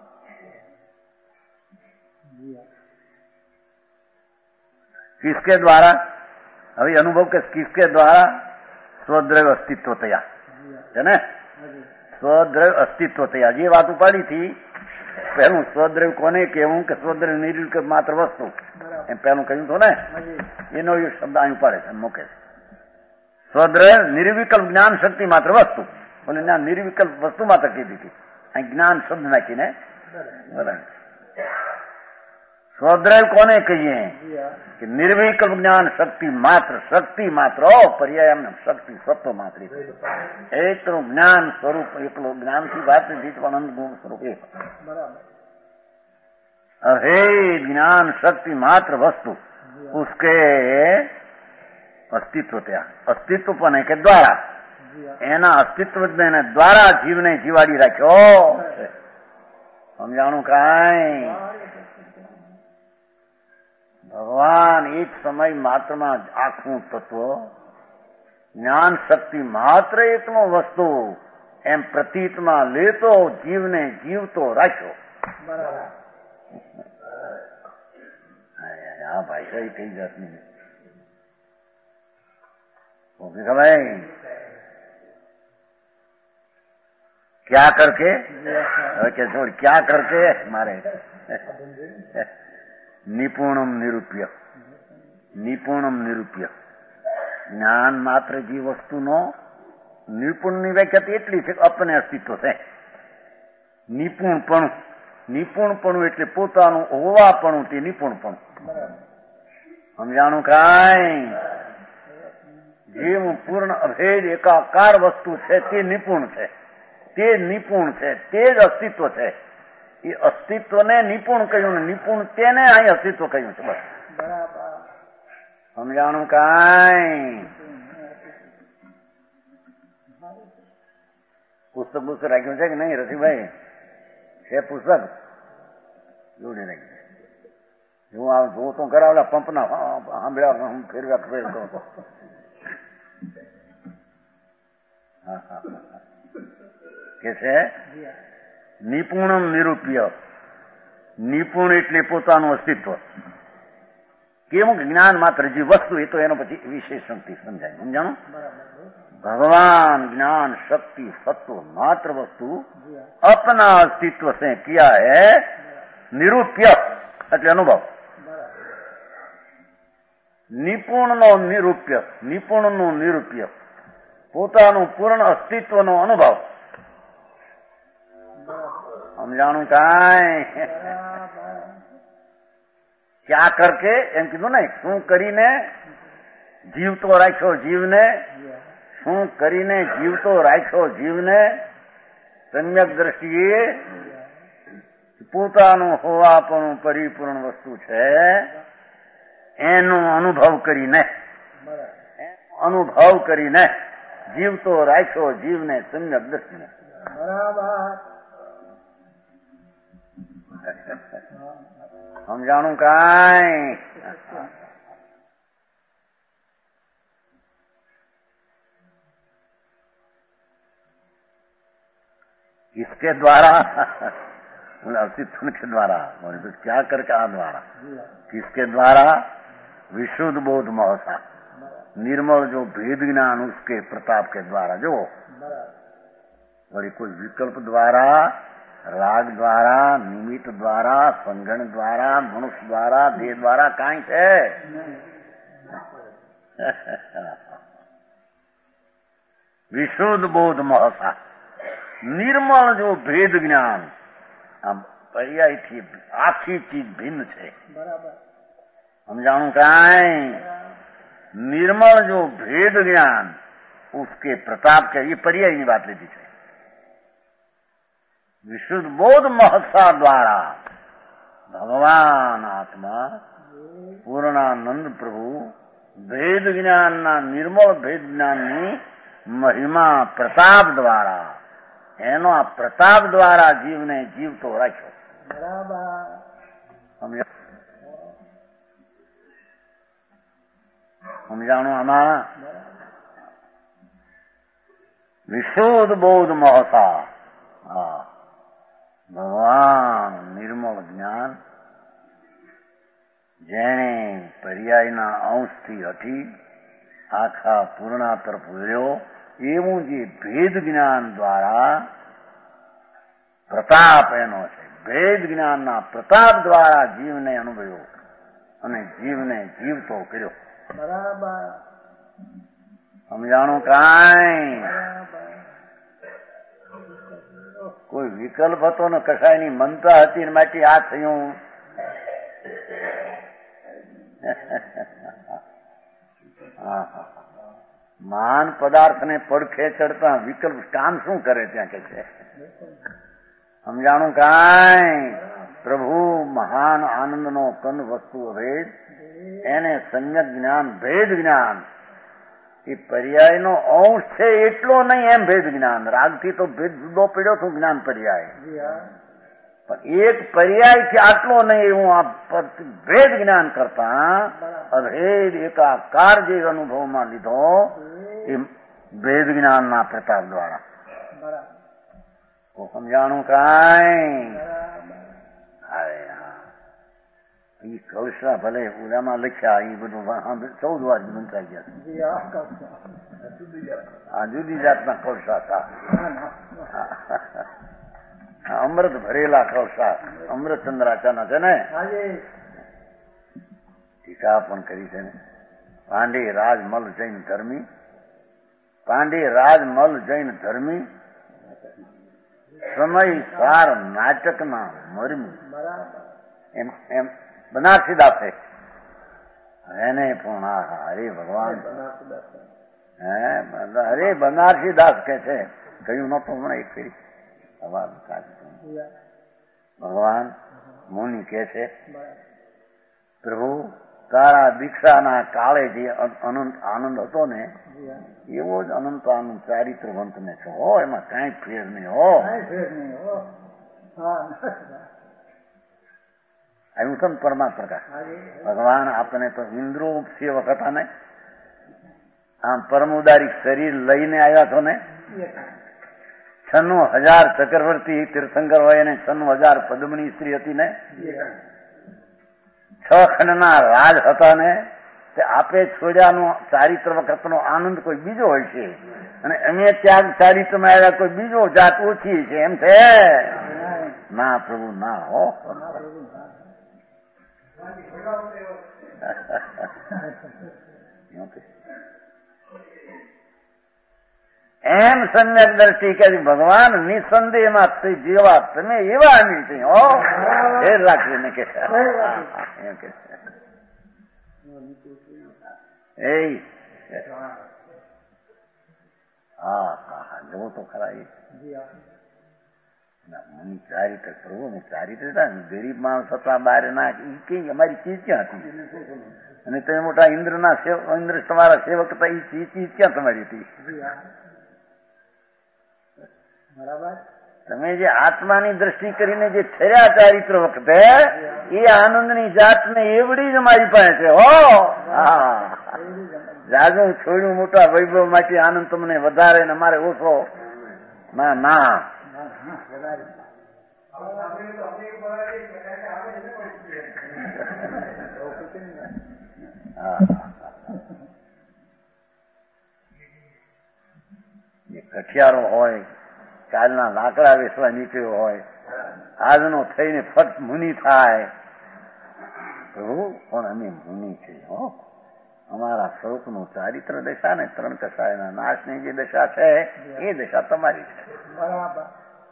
किसके द्वारा? अभी अनुभव के किसके द्वारा? स्वद्रव्य अस्तित्व तया है ने, स्वद्रव्य अस्तित्व तया. ये बात उपाड़ी थी પહેલું, સ્વદ્રવ્ય કોને કહેવું કે સ્વદ્રવ્ય નિર્વિકલ્પ માત્ર વસ્તુ, એમ પહેલું કહ્યું હતું ને, એનો એ શબ્દ અહીં ઉપાડે છે, મૂકે છે. સ્વદ્રવ્ય નિર્વિકલ્પ જ્ઞાન શક્તિ માત્ર વસ્તુ, અને ત્યાં નિર્વિકલ્પ વસ્તુ માત્ર કીધી હતી, અહીં જ્ઞાન શબ્દ નાખીને બરાબર. સ્વદ્રવ્ય કોને કહીએ કે નિર્વિકલ્પ જ્ઞાન શક્તિ માત્ર પર્યાય એમને શક્તિ સત્વ માત્ર એકલું જ્ઞાન સ્વરૂપ, એકલું જ્ઞાનથી વાત નથી પણ અનંત ગુણ સ્વરૂપ એક. हे ज्ञान शक्ति मात्र वस्तु, उसके अस्तित्व त्या अस्तित्वपणे के द्वारा, एना अस्तित्व द्वारा जीवने जीवाड़ी राख्यो. समझाणु काई? भगवान एक समय मात्र में आखू तत्व ज्ञान शक्ति मात्र एकनो वस्तु एम प्रतीत में लेतो जीवने जीवतो राख्यो. हाँ भाई, सही कही जात नहीं भाई. क्या करके छोड़, क्या करके मारे નિપુણમ નિરૂપ્ય જ્ઞાન માત્ર જે વસ્તુનો નિપુણની વ્યાખ્યા એટલી છે કે અપને અસ્તિત્વ છે. નિપુણપણું એટલે પોતાનું હોવાપણું, તે નિપુણપણું. સમજાણું કાંઈ? જે પૂર્ણ અભેદ એકાકાર વસ્તુ છે તે નિપુણ છે, તે જ અસ્તિત્વ છે. એ અસ્તિત્વને નિપુણ કહ્યું ને નિપુણ તેને અહીં અસ્તિત્વ કહ્યું છે. બસ સમજાણું કાંઈ? પુસ્તક રાખ્યું છે કે નહીં રસીભાઈ? છે પુસ્તક જોડે રાખ્યું. હું તો કરાવેલા પંપના સાંભળ્યા, હું ફેરવ્યા કરો કે છે નિપુણમ નિરૂપ્ય. નિપુણ એટલે પોતાનું અસ્તિત્વ. કેવું? જ્ઞાન માત્ર જે વસ્તુ, એ તો એનો પછી વિશેષણથી સમજાય. સમજાણું? भगवान ज्ञान शक्ति सत्व मात्र वस्तु अपना अस्तित्व से किया है निरूप्य એટલે અનુભવ. નિપુણનો નિરૂપ્ય પોતાનું પૂર્ણ અસ્તિત્વનો અનુભવ. સમજાણું કાંઈ? ક્યાં કરકે એમ કીધું ને, શું કરીને જીવતો રાખ્યો જીવને, શું કરીને જીવતો રાખ્યો જીવને સમ્યક દ્રષ્ટિએ પોતાનું હોવાપણું પરિપૂર્ણ વસ્તુ છે એનો અનુભવ કરીને જીવતો રાખ્યો જીવને સમ્યક દ્રષ્ટિને. સમજાણું કાંઈ? किसके द्वारा? अस्तित्व के द्वारा. तो क्या करके आ द्वारा? किसके द्वारा? विशुद्ध बोध महसा, निर्मल जो भेद ज्ञान उसके प्रताप के द्वारा. जो बड़ी कोई विकल्प द्वारा, राग द्वारा, निमित्त द्वारा, संगण द्वारा, मनुष्य द्वारा, देह द्वारा काई है? विशुद्ध बोध महसा, निर्मल जो भेद ज्ञान. આમ પર્યાયથી આખી ચીજ ભિન્ન છે. સમજાણું કાંઈ? निर्मल जो भेद ज्ञान उसके प्रताप के, ये पर्याय की बात लेती है। विशुद्ध बोध महसा द्वारा भगवान आत्मा पूर्णानंद प्रभु भेद ज्ञान ना निर्मल भेद ज्ञान ની મહિમા પ્રતાપ દ્વારા એનો આ પ્રતાપ દ્વારા જીવને જીવતો રાખ્યો. બરાબર સમજાણું આમાં? વિશુદ્ધ બોધ મહતા, હા, ભગવાન નિર્મળ જ્ઞાન જેણે પર્યાયના અંશથી હટી આખા પૂર્ણા તરફ વળ્યો એવું જે ભેદ જ્ઞાન દ્વારા પ્રતાપ એનો છે, ભેદ જ્ઞાનના પ્રતાપ દ્વારા જીવને અનુભવ્યો અને જીવને જીવતો કર્યો. બરાબર સમજાણું? કાંઈ કોઈ વિકલ્પ હતો ને કશાયની મનતા હતી ને માટે આ થયું. મહાન પદાર્થને પડખે ચડતા વિકલ્પ કામ શું કરે ત્યાં કે છે? સમજાણું? કાંઈ પ્રભુ મહાન આનંદનો કંદ વસ્તુ ભેદ એને સમ્યક જ્ઞાન ભેદ જ્ઞાન એ પર્યાયનો અંશ છે એટલો નહીં એમ ભેદ જ્ઞાન. રાગથી તો ભેદ જુદો પડ્યો છું જ્ઞાન પર્યાય, પણ એક પર્યાયથી આટલો નહીં એવું આ ભેદ જ્ઞાન કરતા અભેદ એકાકાર જે અનુભવમાં લીધો એ ભેદ જ્ઞાનના પ્રતાપ દ્વારા. સમજાણું? કાંઈ એ કૌશા ભલે પૂરામાં લખ્યા એ બધું 14 વાર બંધાઈ ગયા. આ જુદી જાતના કૌશા હતા, અમૃત ભરેલા કૌશા અમૃતચંદ્રાચાના છે ને, ટીકા પણ કરી છે ને. પાંડે રાજમલ જૈન ધર્મી, પાંડે રાજમલ જૈન ધર્મી સમય સાર નાટકના મરમી. એમ એમ બનારસીદાસે એને પણ અરે ભગવાન અરે બનારસીદાસ કે છે, કહ્યું નતું હમણાં એક ફેરી ભગવાન મુનિ કે છે પ્રભુ તારા દીક્ષાના કાળે જે અનંત આનંદ હતો ને એવો જ અનંત આનંદ ચારિત્રવંત ને છો, એમાં કઈ ફેર નહીં હો. આવ્યું છે ને પરમાત્મા પ્રકાશ. ભગવાન આપણને તો ઇન્દ્રો સેવક હતા ને, આમ પરમ ઉદારી શરીર લઈને આવ્યા છો ને. 96,000 ચક્રવર્તી તીર્થંકર હોય ને 96,000 પદ્મની સ્ત્રી હતી ને, 6 ખંડના રાજ હતા ને, તે આપે છોડ્યાનો ચારિત્ર વખતનો આનંદ કોઈ બીજો હોય છે અને અમે ત્યાગ ચારિત્રમાં આવ્યા કોઈ બીજો જાત ઓછી છે એમ છે? ના પ્રભુ ના હો. એમ સમ્યક દ્રષ્ટિ કે ભગવાન નિસંદેહમાં જેવા તમે એવા અમે છીએ હો. ફેર રાખીને કે એમ કે હા હા જવો તો ખરા. એ ચારિત્ર કરવું ને ચારિત્ર ગરીબ માણસ હતા બહાર ના કઈ અમારી ચીજ ક્યાં હતી? અને તમે મોટા ઇન્દ્રના ઇન્દ્ર તમારા સેવક હતા એ ચીજ ક્યાં તમારી હતી? બરાબર. તમે જે આત્માની દ્રષ્ટિ કરીને જે ઠર્યા ચારિત્ર વખતે એ આનંદની જાતને એવડી જ અમારી પાસે છે હો. હા જાગું છોડ્યું મોટા વૈભવ માટે આનંદ તમને વધારે ને અમારે ઓછો ના ના. કઠિયારો હોય, કાલના લાકડા વેચવા નીકળ્યો હોય, આજનો થઈને ફટ મુનિ થાય. પ્રભુ પણ અમે મુનિ છીએ હો. અમારા સ્વરૂપનું ચારિત્ર દશા ને 3 કસાયના નાશની જે દશા છે એ દશા તમારી છે. બરાબર.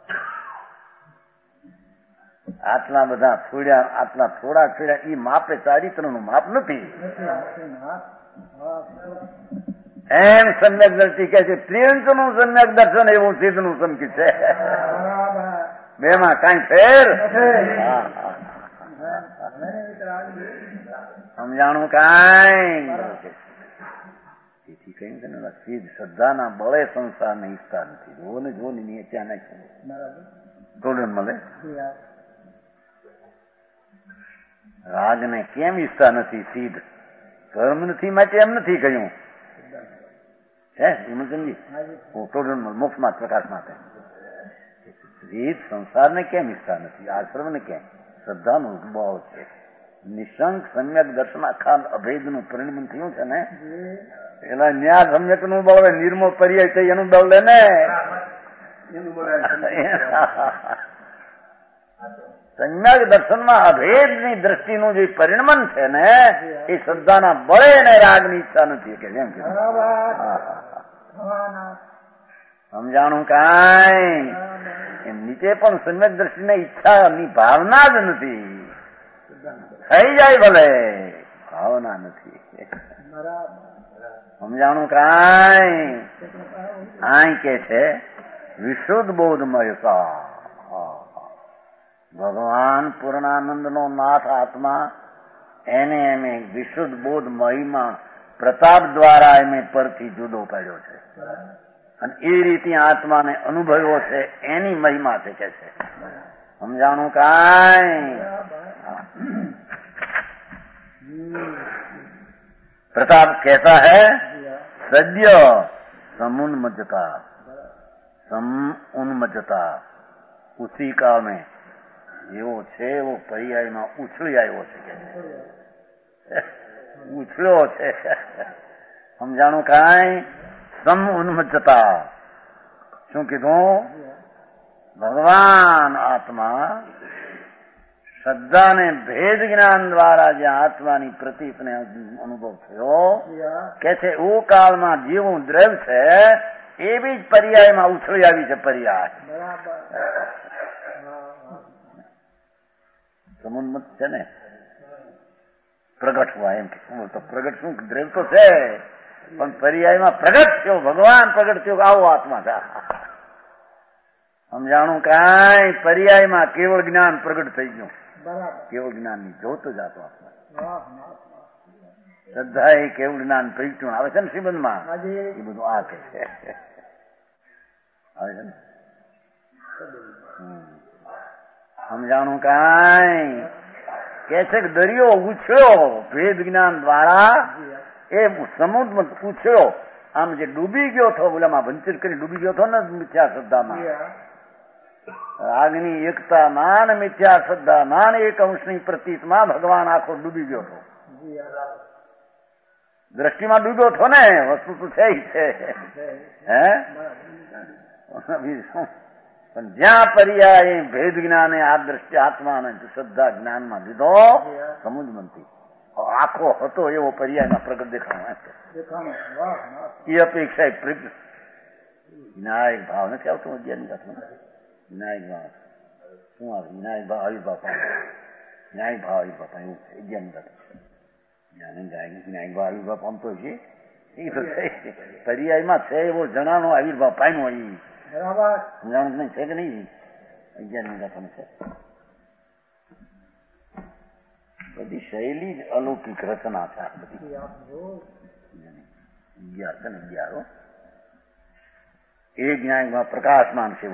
આટલા બધા છોડ્યા, આટલા થોડા છોડ્યા એ માપે ચારિત્રનું માપ નથી. એમ સમ્યક દ્રષ્ટિ કે છે. ત્રિઅંશનું સમ્યક દર્શન એવું સિદ્ધનું સમકી છે. બેમાં કઈ ફેર સમજાણું કઈ. તેથી કહ્યું છે ને, સિદ્ધ શ્રદ્ધાના બળે સંસારને ઈચ્છતા નથી. જો ને જો ને ત્યાં નાખ્યું ગોલ્ડન મળે. રાગને કેમ ઈચ્છતા નથી? સિદ્ધ કર્મ નથી માટે એમ નથી કહ્યું હે એમ સમજી. મોક્ષમાં પ્રકાશ માટે સિદ્ધ સંસારને કેમ ઈચ્છતા નથી? આશ્રમને કેમ? શ્રદ્ધાનો બળ છે. નિશંક સમ્યક દર્શન આખા અભેદનું પરિણમન થયું છે ને, એના ન્યા સમ્યક નું બળ હોય. નિર્મો પર્યાય છે એનું બળ લે ને. સમ્યક દર્શનમાં અભેદની દ્રષ્ટિનું જે પરિણમન છે ને, એ શ્રદ્ધાના બળે અને રાગની ઈચ્છા નથી કે જેમ કે સમજાણું કાંઈ. એમ નીચે પણ સમ્યક દ્રષ્ટિને ઈચ્છાની ભાવના જ નથી. થઈ જાય ભલે, ભાવના નથી. સમજાણું કાંઈ. આય કે છે વિશુદ્ધ બોધમય ભગવાન પૂર્ણાનંદનો નાથ આત્મા એને એમે વિશુદ્ધ બોધ મહિમા પ્રતાપ દ્વારા એમે પરથી જુદો પાડ્યો છે. અને એ રીતે આત્માને અનુભવ્યો છે. એની મહિમા છે કે છે. સમજાણું કાંઈ. प्रताप कैसा है? सद्य समुन्मजता उसी काल में જેવો છે એવો પર્યાયમાં ઉછળી આવ્યો છે કે ઉછળ્યો છે. સમજાણું કાંઈ. સમ ઉન્મજતા શું કીધું? ભગવાન આત્મા શ્રદ્ધા ને ભેદ જ્ઞાન દ્વારા જે આત્માની પ્રતીકને અનુભવ થયો કે છે એ કાળમાં જેવું દ્રવ્ય છે એવી જ પર્યાયમાં ઉછળી આવી છે. પર્યાય સમુન્મત છે ને, પ્રગટ હોય એમ કે તો પ્રગટ શું દ્રવ્ય તો છે પણ પર્યાયમાં પ્રગટ થયો. ભગવાન પ્રગટ થયો. આવો આત્મા છે. સમજાણું કાંઈ. પર્યાયમાં કેવળ જ્ઞાન પ્રગટ થઈ ગયું. કેવળ જ્ઞાનની જોત જ આતો આત્મા. શ્રદ્ધા એ કેવળ જ્ઞાન પ્રગટ્યું આવે છે ને શ્રીબંધમાં. એ બધું આ કે છે આવે છે ને. સમજાણું કાંઈ. કે છે કે દરિયો ઉછળ્યો ભેદ જ્ઞાન દ્વારા. એ સમુદ્ર ઉછળ્યો. આમ જે ડૂબી ગયો હતો ઓલામાં વંચિત કરી ડૂબી ગયો હતો ને મિથ્યા શ્રદ્ધામાં, રાગની એકતામાં મિથ્યા શ્રદ્ધામાં એક અંશની પ્રતીતમાં ભગવાન આખો ડૂબી ગયો હતો. દ્રષ્ટિમાં ડૂબ્યો હતો ને. વસ્તુ તો છે હે પણ જ્યાં પર્યાય ભેદ જ્ઞાને આ દ્રષ્ટિ આત્માને શ્રદ્ધા જ્ઞાનમાં લીધો સમુદ્રમંતી આખો હતો એવો પર્યાયમાં પ્રગટ દેખાણો. એ અપેક્ષા વિનાયક ભાવ નથી આવતો. અગિયારની કથા વિનાયક ભાવ શું આવે? વિનાયક ભાવ આવિર્ભાવ પામે. વિનાયક ભાવ આવિર્ભાવ પામે એવું છે. અગિયારની કથા વિનાયક ભાવ આવિર્ભાવ પામતો છે. એ તો છે પર્યાયમાં છે એવો જણાનો આવિર્ભાવ પામ્યો. એ સમજાણું નહીં છે કે નહીં? 11મી કથામાં છે. બધી શૈલી જ અલૌકિક રચના છે. આ બધી 11 છે ને 11 એ જ્ઞાનમાં પ્રકાશમાન છે.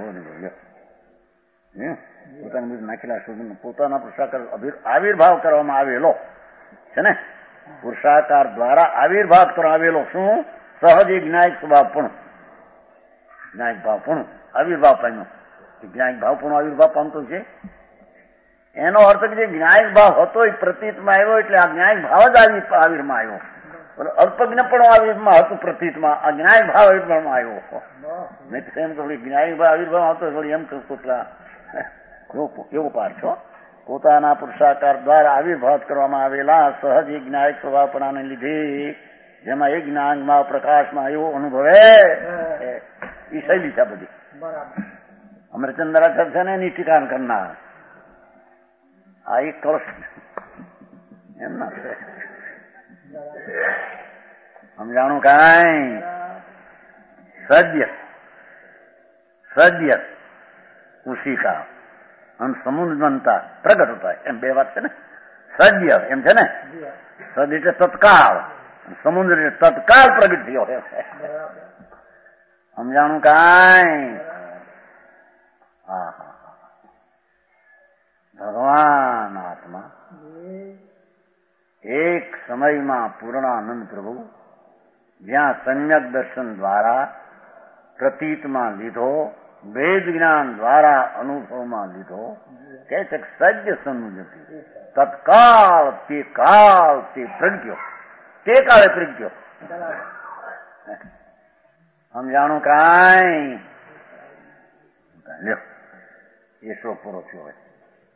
પોતાના બધું નાખેલા શોધન પોતાના પુરુષાકાર આવિર્ભાવ કરવામાં આવેલો છે ને. પુરુષાકાર દ્વારા આવિર્ભાવ કરવામાં આવેલો શું? સહજ જ્ઞાયક સ્વભાવ પણ જ્ઞાયક ભાવ પણ આવિર્ભાવ પામ્યો. જ્ઞાયક ભાવ પણ આવિર્ભાવ પામતો છે. એનો અર્થ કે જે જ્ઞાયક ભાવ હતો એ પ્રતીતમાં આવ્યો એટલે આ જ્ઞાયક ભાવ જ આવિર્માં આવ્યો. અલ્પજ્ઞ પણ આવિર્માં હતું પ્રતીતમાં. આ જ્ઞાયક ભાવ આવિર્ભાવમાં આવ્યો. નહીં તો એમ થોડી જ્ઞાયક ભાવ આવિર્ભાવ આવતો થોડી એમ કેટલા એવો પાઠ છો. પોતાના પુરુષાકાર દ્વારા આવિર્ભાવ કરવામાં આવેલા સહજ જ્ઞાયક સ્વભાવપણાને લીધે જેમાં એક જ્ઞાનમાં પ્રકાશમાં એવો અનુભવે એ શૈલી છે બધી. અમરચંદ્રાચાર્ય છે ને એની ટીકાણ કરનાર. આ એક કળશ એમ ના છે. समझाणु काई सद्य सद्य उसी का हम समुद्र बनता प्रगट होता है एम बे बात है ने सद्य एम है ने सद એટલે તત્કાળ સમુદ્ર તત્કાળ પ્રગટ થયો છે સમજાણું કાંઈ હા હા ભગવાન આત્મા એક સમયમાં પૂર્ણાનંદ પ્રભુ જ્યાં સમ્યક દર્શન દ્વારા પ્રતીતમાં લીધો વેદ જ્ઞાન દ્વારા અનુભવમાં લીધો કહે છે કે સજ્જ સમુદ્રથી તત્કાળ તે કાળ તે પ્રજ્ઞો તે કાળે પ્રજ્ઞો સમજાણું કાંઈ લ્યો એ શ્લોક પૂરો થયો હોય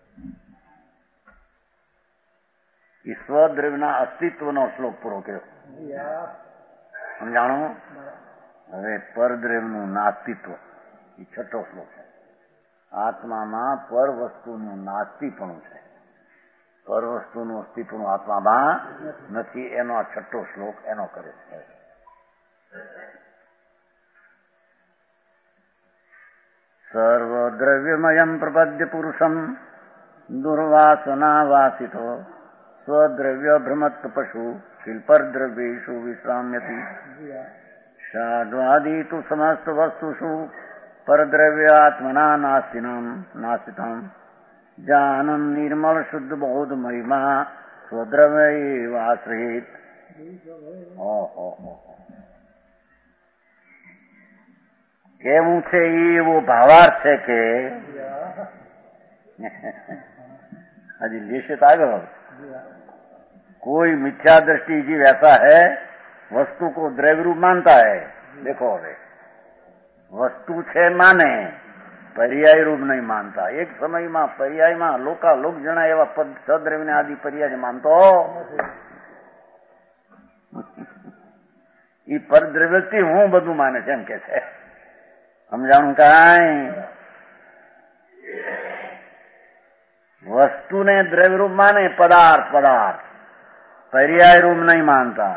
એ સ્વદ્રવ્યના અસ્તિત્વનો શ્લોક પૂરો કર્યો સમજાણું હવે પરદ્રવ્યનું નાસ્તિત્વ એ છઠ્ઠો શ્લોક છે આત્મામાં પર વસ્તુનું નાસ્તિપણું છે પર વસ્તુનું અસ્તિત્વનું આત્મામાં નથી એનો આ છઠ્ઠો શ્લોક એનો કરે છે સર્વદ્રવ્યમયમ પ્રપદ્ય પુરુષમ દુર્વાસના વાસિતો સ્વદ્રવ્ય ભ્રમત્ પશુ શિલ્પદ્રવ્યેષુ વિશ્રામ્યતિ ષાડ્વાદી તુ સમસ્ત વસ્તુષુ પરદ્રવ્યાત્મના નાસ્તિતામ જાનન નિર્મળ શુદ્ધ બૌદ્ધ મહિમા સ્વદ્રવ્ય એવ આશ્રયિત કેવું છે એવો ભાવાર્થ છે કે હજી લેશે તો આગળ कोई मिथ्या दृष्टि जीव ऐसा है वस्तु को द्रव्य रूप मानता है देखो હવે વસ્તુ છે માને પર્યાય રૂપ નહીં માનતા એક સમયમાં પર્યાયમાં લોકાલોક જણા એવા પદ સદ્રવ્યને આદિ પર્યાય માનતો એ પરદ્રવ્યથી હું બધું માને છે એમ કે છે સમજાણું કાંઈ વસ્તુને દ્રવ્ય રૂપ માને પદાર્થ પદાર્થ પર્યાય રૂપ નહીં માનતા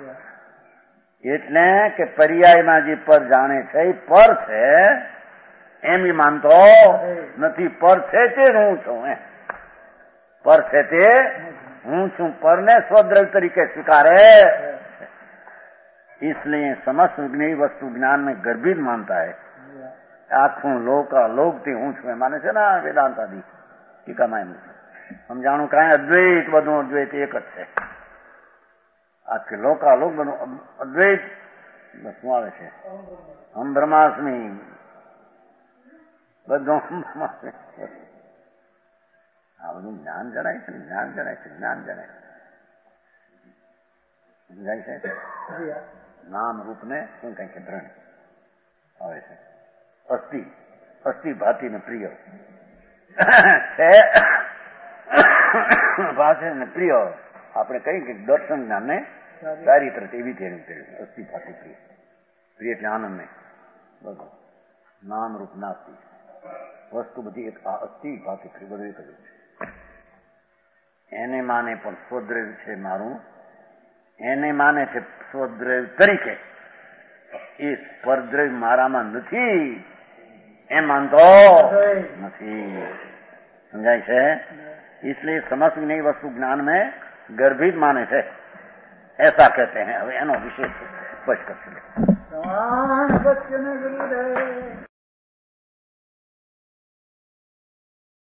એટલે કે પર્યાયમાં જે પર જાણે છે એ પર છે એમ એ માનતો નથી પર છે તે હું છું પર છે તે હું છું પરને સ્વદ્રવ્ય તરીકે સ્વીકારે इसलिए समस्त वस्तु ज्ञान में गर्भित मानता है आखूं लोक थी हूँ छू माने છે ને વેદાંત આદિ ટીકામાં એમ સમજાણું કાંઈ અદ્વૈત બધું અદ્વૈત એક જ છે આખી લોકાલોક બધું અદ્વૈત બસ શું આવે છે હમ બ્રહ્માસ્મિ બધું આ બધું જ્ઞાન જણાય છે જ્ઞાન જણાય છે જ્ઞાન જણાય સમજાય છે નામ રૂપને શું કઈ કે ધ્રણ આવે છે અસ્થિ ભાતી ને પ્રિય છે ભાષે ને પ્રિય આપણે કઈ કે દર્શન જ્ઞાન ને ચારિત્ર એવી તેની અસ્થિ ભાતી પ્રિય પ્રિય એટલે આનંદ નહીં બધું નામ રૂપ નાસ્તિ વસ્તુ બધી એક આ અસ્થિ ભાતી પ્રિય બધું એક જ છે એને માને પણ સ્વદ્રવ્ય છે મારું એને માને છે સ્વદ્રવ્ય તરીકે એ પરદ્રવ્ય મારામાં નથી એમ માનતો નથી સમજાય છે इसलिए समस्त नहीं वस्तु ज्ञान में गर्भित माने थे ऐसा कहते हैं अब एनो विशेष स्पष्ट कर